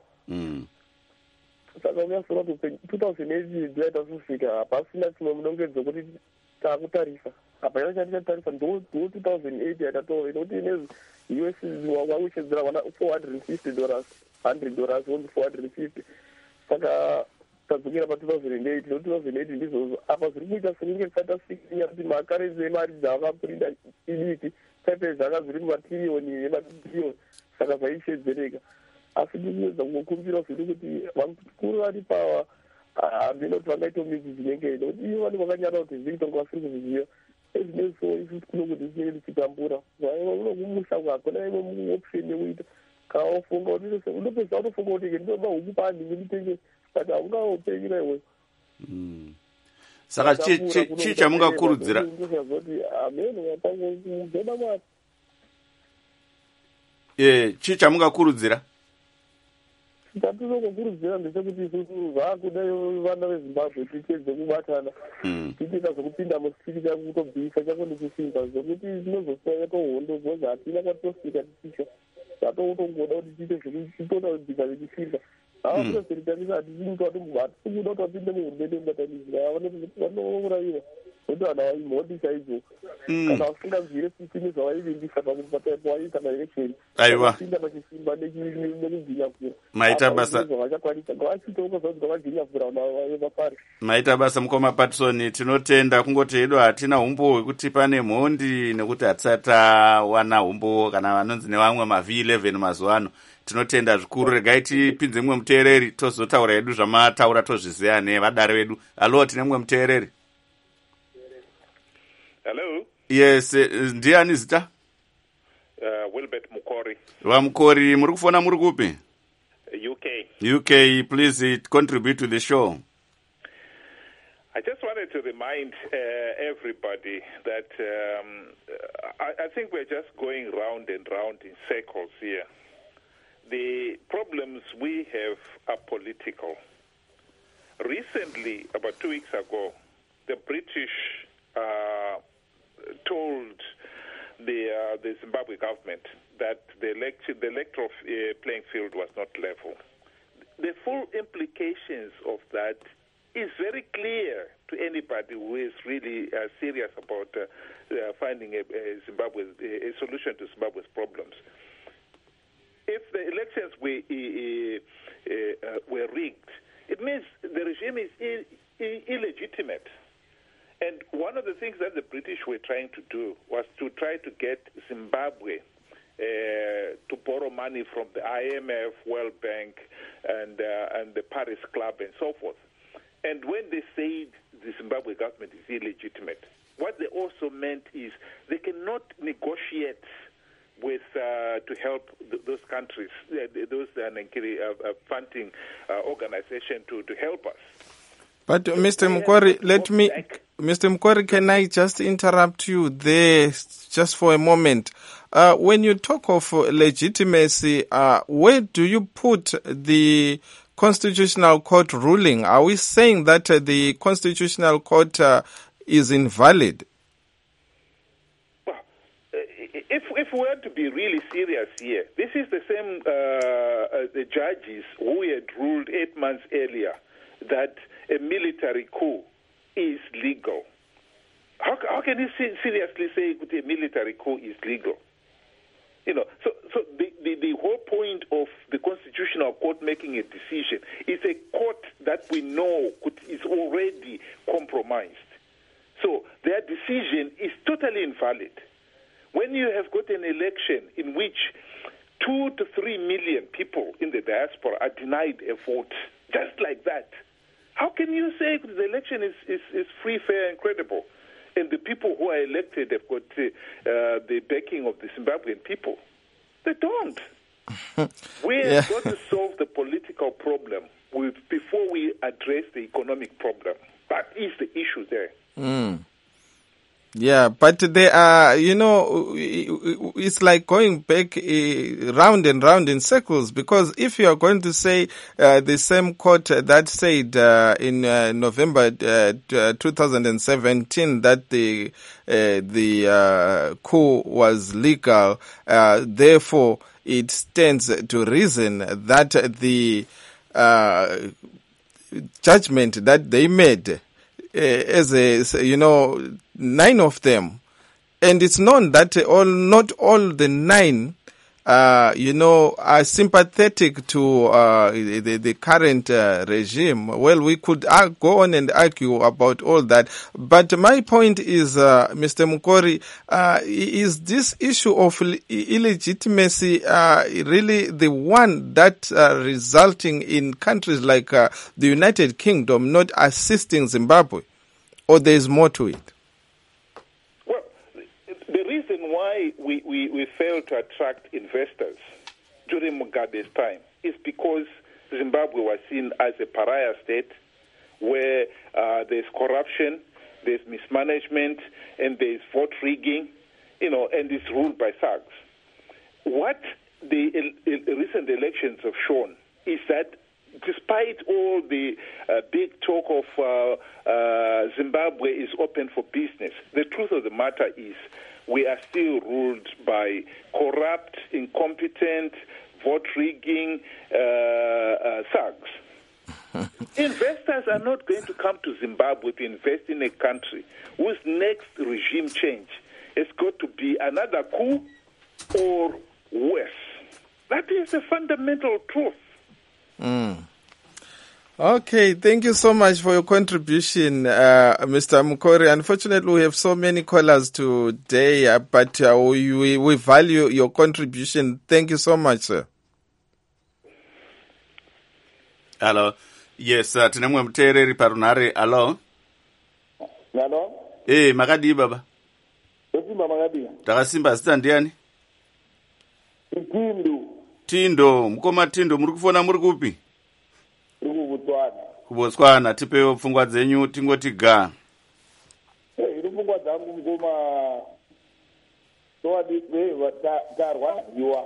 saka uyasora kuti two thousand eight dzaita kusvika hapasina chimwe munongedzo kuti taakutarisa apa yacho chatichatarisa ndo two thousand eight yatatova inoti inezvi U S waushedzera wana four hundred fifty dollars hundred dollars wonzi four hundred fifty saka tadzokera pa two thousand eight no two thousand eight ndizvozvo apa zviri kuita sekunge kwatasikinya kuti makarenzi emari dzavakapurinda idiki pepe zvaka zviri mumatiriyoni nemabiliyoni saka zvaishedzereka asi ndinoedza kungokumbira zviri kuti vakuru vari pawa handinoti vangaita midzi dzinenge nokuti ivo vanenge vakanyara kuti zviitonga vasiri kuzviziva ezvineso isusu kunokuti tinenge tichitambura unokumushango hakuna imwe option yekuita kaofunga kuti unopedza unofunga kuti ke ndinoba huku pahandingi nditenge but haungaopenyira iwe saka chii chamungakurudzira kuti amen apangogeba mwari e chii chamungakurudzira chatinokukurudzira ndechekuti isusu zvaakudayo vana vezimbabwe tichedze kubatana tichiita zvokupinda musiti changu kutobvisa changu ndichisimba zvokuti tinozosaya tohondo zvozi hatina kwatinosvika tichicha zvatoutongoda kuti tiite zvekutitoda kubvisa tichisimba hava kunoseritanisa hatichimuka kuti hatikuda kuti vapinde muhurumende mubatanizi vanourayiwa nokuti vanhu vaimhoti chaidzo kana vasingabvire sisini zvavaivimbisa pawaita maelection aiwa pinda pachisimba nekugwinya kura maita basa zvavachakwanisa ngavachitoka zvakuti ngavagwinya kura vapari maita basa mukoma Patson tinotenda kungoti hedu hatina umbo hwekuti pane mhondi nekuti hatisati tawana umbo kana vanonzi nevamwe mav eleven mazuva ano tinotenda zvikuru regai tipinze mumwe muteereri tozotaura hedu zvamataura tozviziva nevadare vedu alo tine mumwe muteereri hello yes ndiani zita uh, Wilbert Mukori vamukori muri kufona muri kupi U K U K please contribute to the show. I just wanted to remind uh, everybody that um, I, I think we're just going round and round in circles here. The problems we have are political. Recently, about two weeks ago, the British uh, told the uh, the Zimbabwe government that the, election, the electoral uh, playing field was not level. The full implications of that is very clear to anybody who is really uh, serious about uh, uh, finding a, a, Zimbabwe, a solution to Zimbabwe's problems. If the elections were, uh, uh, were rigged, it means the regime is Ill, Ill, illegitimate. And one of the things that the British were trying to do was to try to get Zimbabwe uh, to borrow money from the I M F, World Bank, and uh, and the Paris Club, and so forth. And when they said the Zimbabwe government is illegitimate, what they also meant is they cannot negotiate with uh, to help th- those countries, uh, those uh, uh, funding uh, organization to, to help us. But uh, Mister Mukori, let me, Mister Mukori, can I just interrupt you there just for a moment? Uh, when you talk of legitimacy, uh, where do you put the Constitutional Court ruling? Are we saying that uh, the Constitutional Court uh, is invalid? Well, if if we were to be really serious here, this is the same uh, uh, the judges who had ruled eight months earlier that a military coup is legal. How, how can you seriously say that a military coup is legal? You know, so so the, the, the whole point of the Constitutional Court making a decision is a court that we know could, is already compromised. So their decision is totally invalid. When you have got an election in which two to three million people in the diaspora are denied a vote, just like that, how can you say the election is, is, is free, fair, and credible? And the people who are elected have got uh, uh, the backing of the Zimbabwean people. They don't. We Yeah. have got to solve the political problem with, before we address the economic problem. That is the issue there. Mm. Yeah, but they are, you know, it's like going back uh, round and round in circles, because if you are going to say uh, the same quote that said uh, in uh, November uh, two thousand seventeen that the uh, the uh, coup was legal, uh, therefore it stands to reason that the uh, judgment that they made uh, as a, you know, nine of them, and it's known that all, not all the nine, uh, you know, are sympathetic to uh, the, the current uh, regime. Well, we could uh, go on and argue about all that, but my point is, uh, Mister Mukori, uh, is this issue of illegitimacy uh, really the one that uh, resulting in countries like uh, the United Kingdom not assisting Zimbabwe, or there is more to it? Why we, we, we failed to attract investors during Mugabe's time is because Zimbabwe was seen as a pariah state where uh, there's corruption, there's mismanagement, and there's vote rigging, you know, and it's ruled by thugs. What the el- recent elections have shown is that despite all the uh, big talk of uh, uh, Zimbabwe is open for business, the truth of the matter is we are still ruled by corrupt, incompetent, vote rigging uh, uh, thugs. Investors are not going to come to Zimbabwe to invest in a country whose next regime change is going to be another coup or worse. That is the fundamental truth. Mm. Okay, thank you so much for your contribution, uh, Mister Mukori. Unfortunately, we have so many callers today, uh, but uh, we, we value your contribution. Thank you so much, sir. Hello. Yes, uh, tinemwe muteereri parunare. Hello. Hello. Eh, makadi baba. Osimba makadi. Takasimba zita ndiani? Tindo. Tindo, mukoma Tindo, muri kufona muri kupi? Kubotswana, tipewo pfungwa dzenyu tingoti ga. Eh, iri pfungwa dzangu mukoma towadi ve tarwadziwa.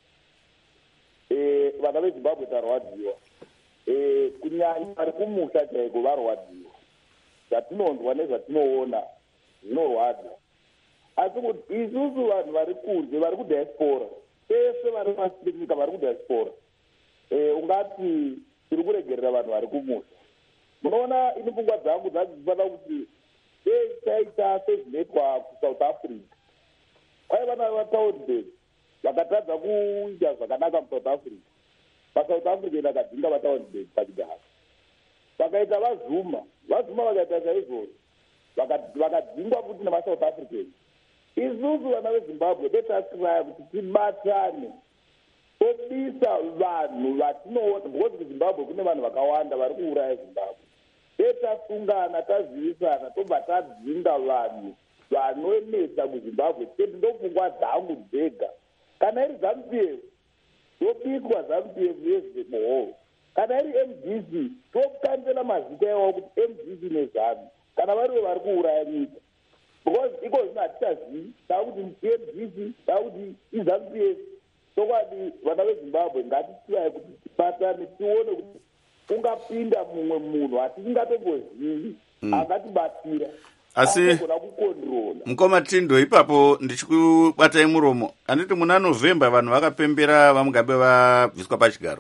Eh, vana veZimbabwe tarwadziwa. Eh, kunyanya vari kumusha chaiko varwadziwa. Zvatinonzwa nezvatinoona zvinorwadza. Asi kuti isusu vanhu vari kunze vari kudiaspora, pese vari pasi penyika vari kudiaspora, eh, ungati tiri kuregerera vanhu vari kumusha. Munoona ini pfungwa dzangu dzazifana kuti dei taita sezvinoitwa kuSouth Africa. Kwaiva navatauride vakatadza kuita zvakanaka muSouth Africa. VaSouth Africa vakadzinga vatauride pachigaro. Vakaita vaZuma, vaZuma vakaita saizvozvo, vakadzingwa kuti navaSouth Africans. Isusu vana veZimbabwe betasiraya kuti tibatane tobisa vanhu vatinoona, because kuZimbabwe kune vanhu vakawanda vari kuuraya Zimbabwe. Betasungana tazivisana tobva tadzinga vanhu vanoemesa kuZimbabwe. Tete ndopfungwa dzangu dzega. Kana iri ZANU-PF tobiswa ZANU-PF yeZimbabwe. Kana iri M D C tokansela mazita iwawo kuti M D C neZANU kana varivo vari kuuraya nyika. Because iko zvino hatichazivi takuti M D C takuti iZANU-PF. Tokwadi vana veZimbabwe ngatitivaye kuti tibatane tione kuti ungapinda mumwe munhu hatisingatombozivi angatibatira asi kukontrola. Mukoma Tindo, ipapo ndichikubatai muromo, anditi muna November vanhu vakapembera vaMugabe vabviswa pachigaro.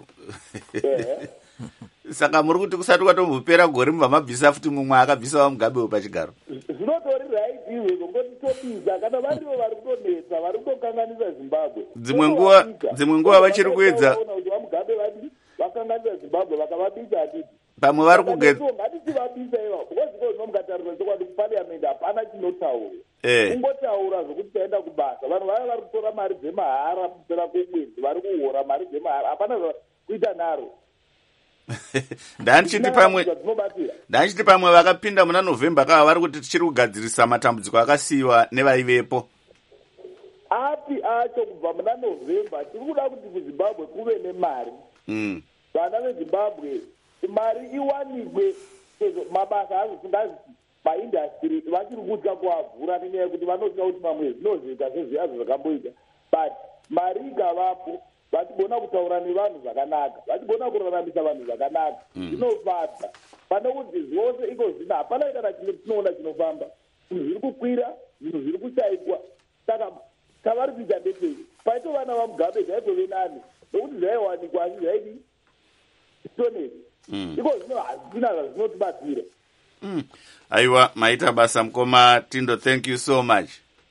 Saka muri kuti kusati kwatombopera gore mubva mabvisa futi mumwe akabvisa vaMugabe pachigaro. Zvinotori right iwe ngoti topiza kana varivo vari kutonetsa vari kutokanganisa Zimbabwe. Dzimwe nguva dzimwe nguva vachiri kuedza vaMugabe vadi vakanganisa Zimbabwe vakavabisa aditi. Pamwe vari kugedza ngatisivabisa iva because zvinomukatarira chokwadi kuparliament hapana chinotaura. Eh. Kungotaura zvokuti taenda kubasa. Vanhu vaya vari kutora mari dzemahara kupera kwemwedzi vari kuhora mari dzemahara hapana kuita naro. Ndanchiti pamwe ndanchiti pamwe vakapinda muna November kava vari kuti tichiri kugadzirisa matambudziko akasiyiwa nevaivepo. Apa mapi acho kubva muna novemba tiri kuda kuti kuzimbabwe kuve nemari mm. vana vezimbabwe mari iwanikwe mabasa azosingazi maindastry vachiri kutya kuavhura nenyaya yekuti vanotya kuti mamwe zvinozoita sezviyazo zvakamboita but mari ikavapo vachigona kutaura nevanhu zvakanaka vachigona kuraramisa vanhu zvakanaka zvinofadza pane kuti zvose iko zvino hapana kana chino tinoona chinofamba zvinhu zviri kukwira zvinhu zviri kushaikwa saka chavari kuita ndechei paito vana vamugabe zvaitove nani nokuti zvaiwanikwa asi zvaidi zvitonezi iko zvino hazina zvazvinotibatsira. Mm. Aiwa, maita basa Mkoma Tindo, thank you so much.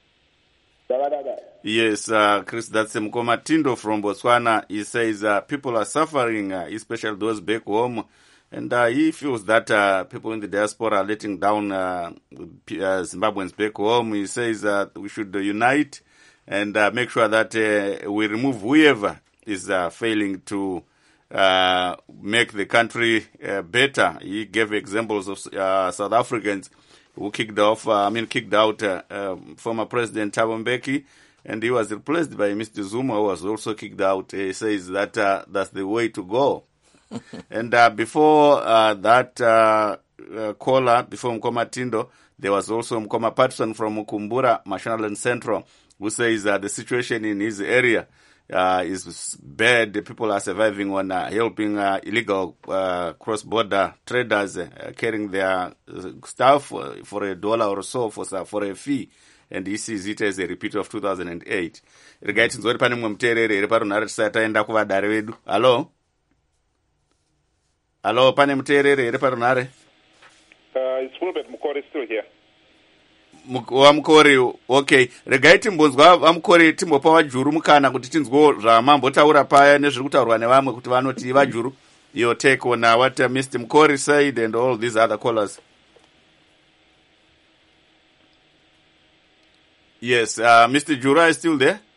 Yes, uh, Chris, that's Mkoma Tindo from Botswana. He says uh, people are suffering, uh, especially those back home. And uh, he feels that uh, people in the diaspora are letting down uh, uh, Zimbabweans back home. He says uh, we should unite and uh, make sure that uh, we remove whoever is uh, failing to Uh, make the country uh, better. He gave examples of uh, South Africans who kicked off, uh, I mean, kicked out uh, uh, former President Thabo Mbeki, and he was replaced by Mister Zuma, who was also kicked out. He says that uh, that's the way to go. And uh, before uh, that uh, uh, caller, before Mkoma Tindo, there was also Mkoma Patson from Mukumbura, Mashonaland Central, who says uh, the situation in his area Uh, is bad. The people are surviving on uh, helping uh, illegal uh, cross-border traders uh, carrying their uh, stuff uh, for a dollar or so for, for a fee. And he sees it as a repeat of two thousand eight. Regaiti nzori pane mwe mterere iri parunhare tisati taenda kuvadare vedu. Hello? Hello, pane mterere iri parunhare? Uh, it's Robert Mukore still here. Wamukori, okay. Regai timbonzwa vamukori timbopa vajuru mukana kuti tinzwo zvamambotaura paya nezviri kutaurwa nevamwe kuti vanoti vajuru. Your take on uh, what uh, Mister Mukori said and all these other callers. Yes, uh, Mister Jura is still there?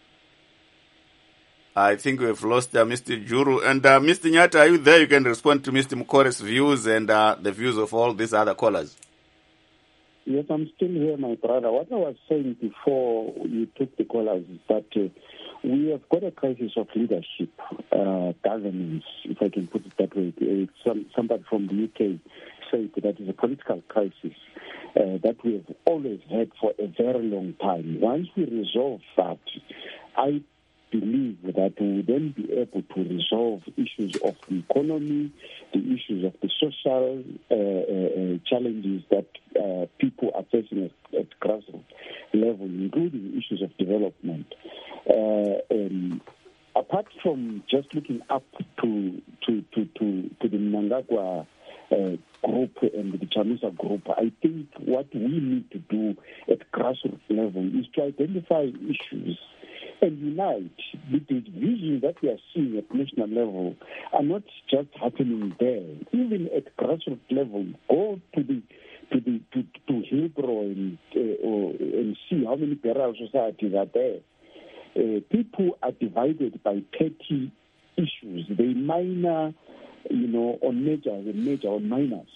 I think we've lost uh, Mister Juru. And uh, Mister Nyata, are you there? You can respond to Mister Mukori's views and uh, the views of all these other callers. Yes, I'm still here, my brother. What I was saying before you took the callers is that uh, we have got a crisis of leadership, uh, governance, if I can put it that way. Uh, some, somebody from the U K said that is a political crisis uh, that we have always had for a very long time. Once we resolve that, I believe that we will then be able to resolve issues of the economy, the issues of the social uh, uh, challenges that uh, people are facing at, at grassroots level, including issues of development. Uh, um, apart from just looking up to to to to, to the Mnangagwa uh, group and the Chamisa group, I think what we need to do at grassroots level is to identify issues and unite. The divisions that we are seeing at national level are not just happening there. Even at grassroots level, go to the to the to, to Hillbrow and uh, and see how many burial societies are there. Uh, people are divided by petty issues. They minor, you know, on majors and major on minors.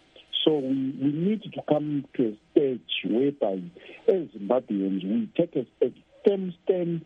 So we, we need to come to a stage whereby, as Zimbabweans, we take a, a firm stand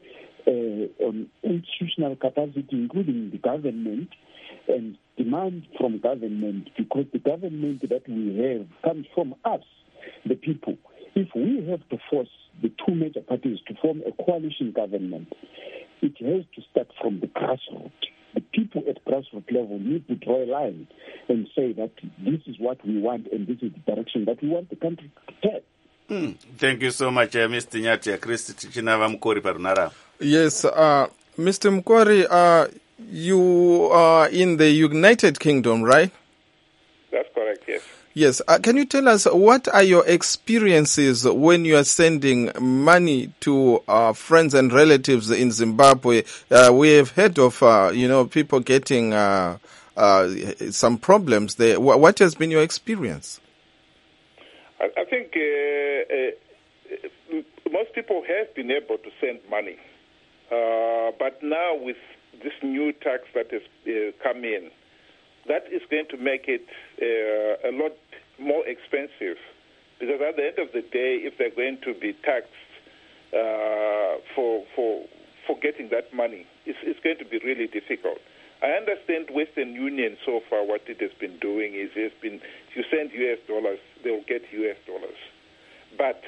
uh, on institutional capacity, including the government, and demand from government, because the government that we have comes from us, the people. If we have to force the two major parties to form a coalition government, it has to start from the grassroots. The people at grassroots level need to draw a line and say that this is what we want and this is the direction that we want the country to take. Mm. Thank you so much, uh, Mister Nyati. Chris Chinava Mukori Parunara. Yes, uh, Mister Mukori, uh, you are in the United Kingdom, right? That's correct, yes. Yes. Uh, can you tell us what are your experiences when you are sending money to uh, friends and relatives in Zimbabwe? Uh, we have heard of, uh, you know, people getting uh, uh, some problems there. W- what has been your experience? I, I think uh, uh, most people have been able to send money. Uh, but now with this new tax that has uh, come in, that is going to make it uh, a lot more expensive, because at the end of the day, if they're going to be taxed uh, for for for getting that money, it's, it's going to be really difficult. I understand Western Union so far, what it has been doing is it has been, if you send U S dollars, they'll get U S dollars. But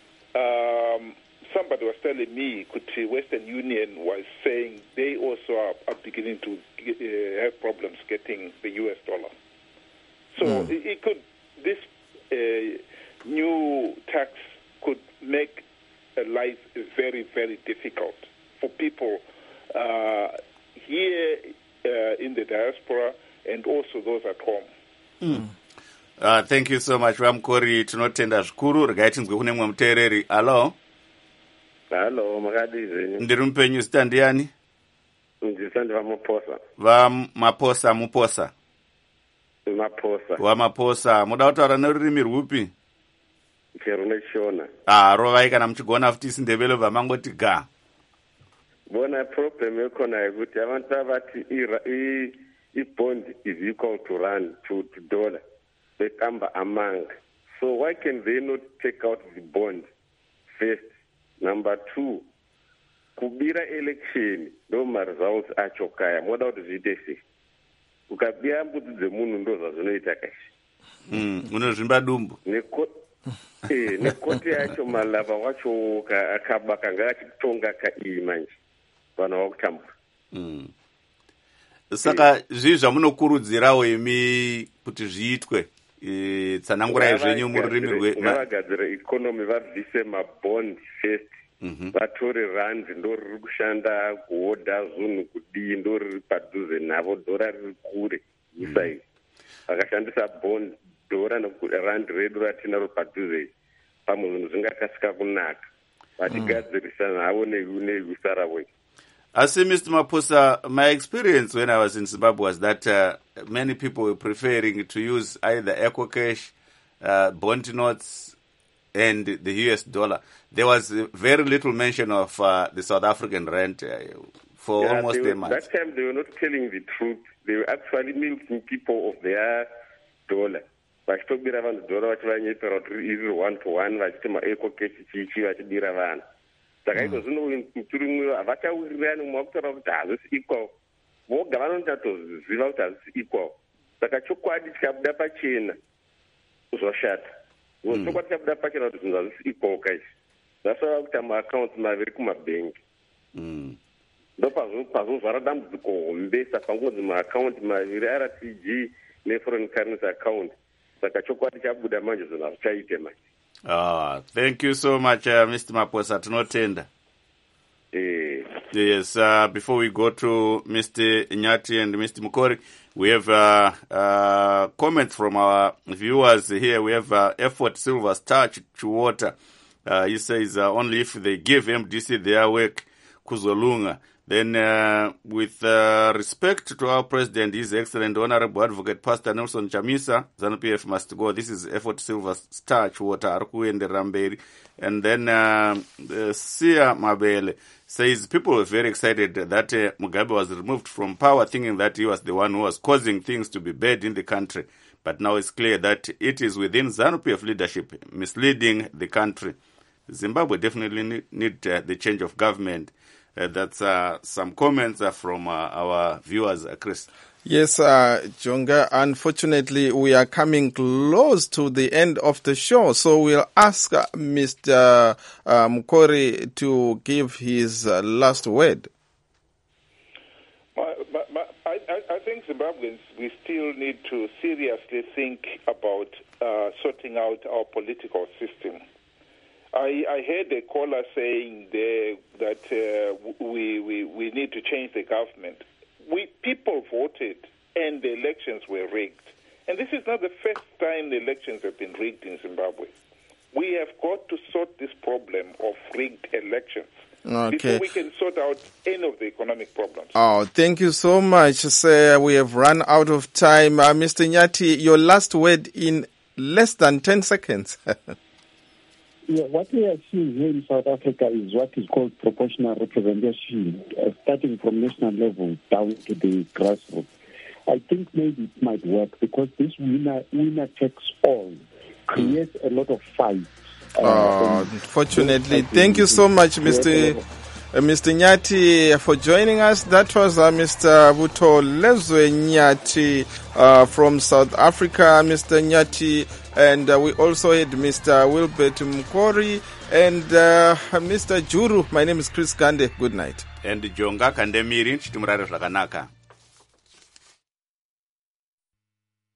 um, somebody was telling me, Kuti, Western Union was saying they also are, are beginning to uh, have problems getting the U S dollar. So mm. it, it could, this uh, new tax could make life very, very difficult for people uh, here uh, in the diaspora and also those at home. Mm. Uh, thank you so much, Vamkori. Tinotenda zvikuru. Regai tinzwe kune mumwe muteereri. Hello. Hello, makadizeni. Ndiri mupenyu zita ndiani? Ndisandi vamuposa. Vamaposa muposa. Maposa. Wamaposa. Muda kutaura nerurimi rwupi? Chero nechona. Ah, rovai kana muchigona futi sindebele vamangoti ga. Bona problem yekona yekuti abantu vavati i i bond is equal to rand to, to dollar. They come among. So why can they not take out the bond first? Number two, kubira election no results acho kaya moda kuti zviite sei. Ukabira mbudzi dzemunhu ndo zvazvinoita kashi. Mm, unozvimba dumbu. Neko eh nekoti yacho malava wacho akabaka ngachitonga kai manje. Vana vakutambura. Mm. Saka zvi zvamunokurudzirawo imi kuti zviitwe. E, tsanangurai zvenyu mururimi rwe ngavagadzire economy vabvise mabond first mm-hmm. vatore rand ndo riri kushanda kuhodha zvinhu kudii ndo riri padhuze navo dhora riri kure usai vakashandisa bond dhora rand redu ratinaro padhuze pamwe zvinhu zvingakasika kunaka vatigadzirisa navo neusarawe. I see, Mister Maposa, my experience when I was in Zimbabwe was that uh, many people were preferring to use either EcoCash, uh, bond notes, and the U S dollar. There was very little mention of uh, the South African rand uh, for yeah, almost were, a month. That time they were not telling the truth. They were actually milking people of their dollar. Vachitobira vanhu dollar vachivanyepera kuti iri one to one vachiti maEcoCash chichi vachidira vanhu. Saka iko zvino muturi havachaurirani mumwe vakutaura kuti hazvisi equal. Voga vanotatoziva kuti hazvisi equal. Saka chokwadi chikabuda pachena zvoshata. Chokwadi chikabuda pachena kuti zvinhu hazvisi equal kaizvi. Zvasvava kuti maakaunti maviri kumabhengi. Ndo pazozvara dambudziko hombe sapangodzi maakaunti maviri R T G neforeign currency account. Saka chokwadi chabuda manje zvinhu hazvichaite manje. Ah, thank you so much, uh, Mister Maposa. Tinotenda. Eh. Yes, uh, before we go to Mister Nyati and Mister Mukori, we have uh, uh, comments from our viewers here. We have uh, Effort Silver Star Chiwater. Uh, he says uh, only if they give M D C their work, Kuzolunga. Then, uh, with uh, respect to our President, His Excellent Honorable Advocate Pastor Nelson Chamisa, ZANU P F must go. This is Effort Silver Starch Water, Arku and the Ramberi. And then uh, uh, Sia Mabele says people were very excited that uh, Mugabe was removed from power, thinking that he was the one who was causing things to be bad in the country. But now it's clear that it is within ZANU P F leadership misleading the country. Zimbabwe definitely need, need uh, the change of government. Uh, that's uh, some comments uh, from uh, our viewers, uh, Chris. Yes, uh, Jonga, unfortunately, we are coming close to the end of the show, so we'll ask uh, Mister Uh, Mukori to give his uh, last word. Well, but, but I, I think Zimbabweans, we still need to seriously think about uh, sorting out our political system. I, I heard a caller saying there that uh, we, we we need to change the government. We people voted and the elections were rigged. And this is not the first time the elections have been rigged in Zimbabwe. We have got to sort this problem of rigged elections okay. before we can sort out any of the economic problems. Oh, thank you so much, sir. We have run out of time. Uh, Mister Nyati, your last word in less than ten seconds. Yeah, what we are seeing here in South Africa is what is called proportional representation, uh, starting from national level down to the grassroots. I think maybe it might work because this winner winner takes all creates a lot of fights Uh, unfortunately, thank you so much, Mister Uh, Mister Nyati, for joining us. That was uh, Mister Buto Lezwe Nyati uh, from South Africa, Mister Nyati, and uh, we also had Mister Wilbert Mkori and uh, Mister Juru. My name is Chris Kande. Good night. And Jonga Kandemiri, chitumurare zvakanaka.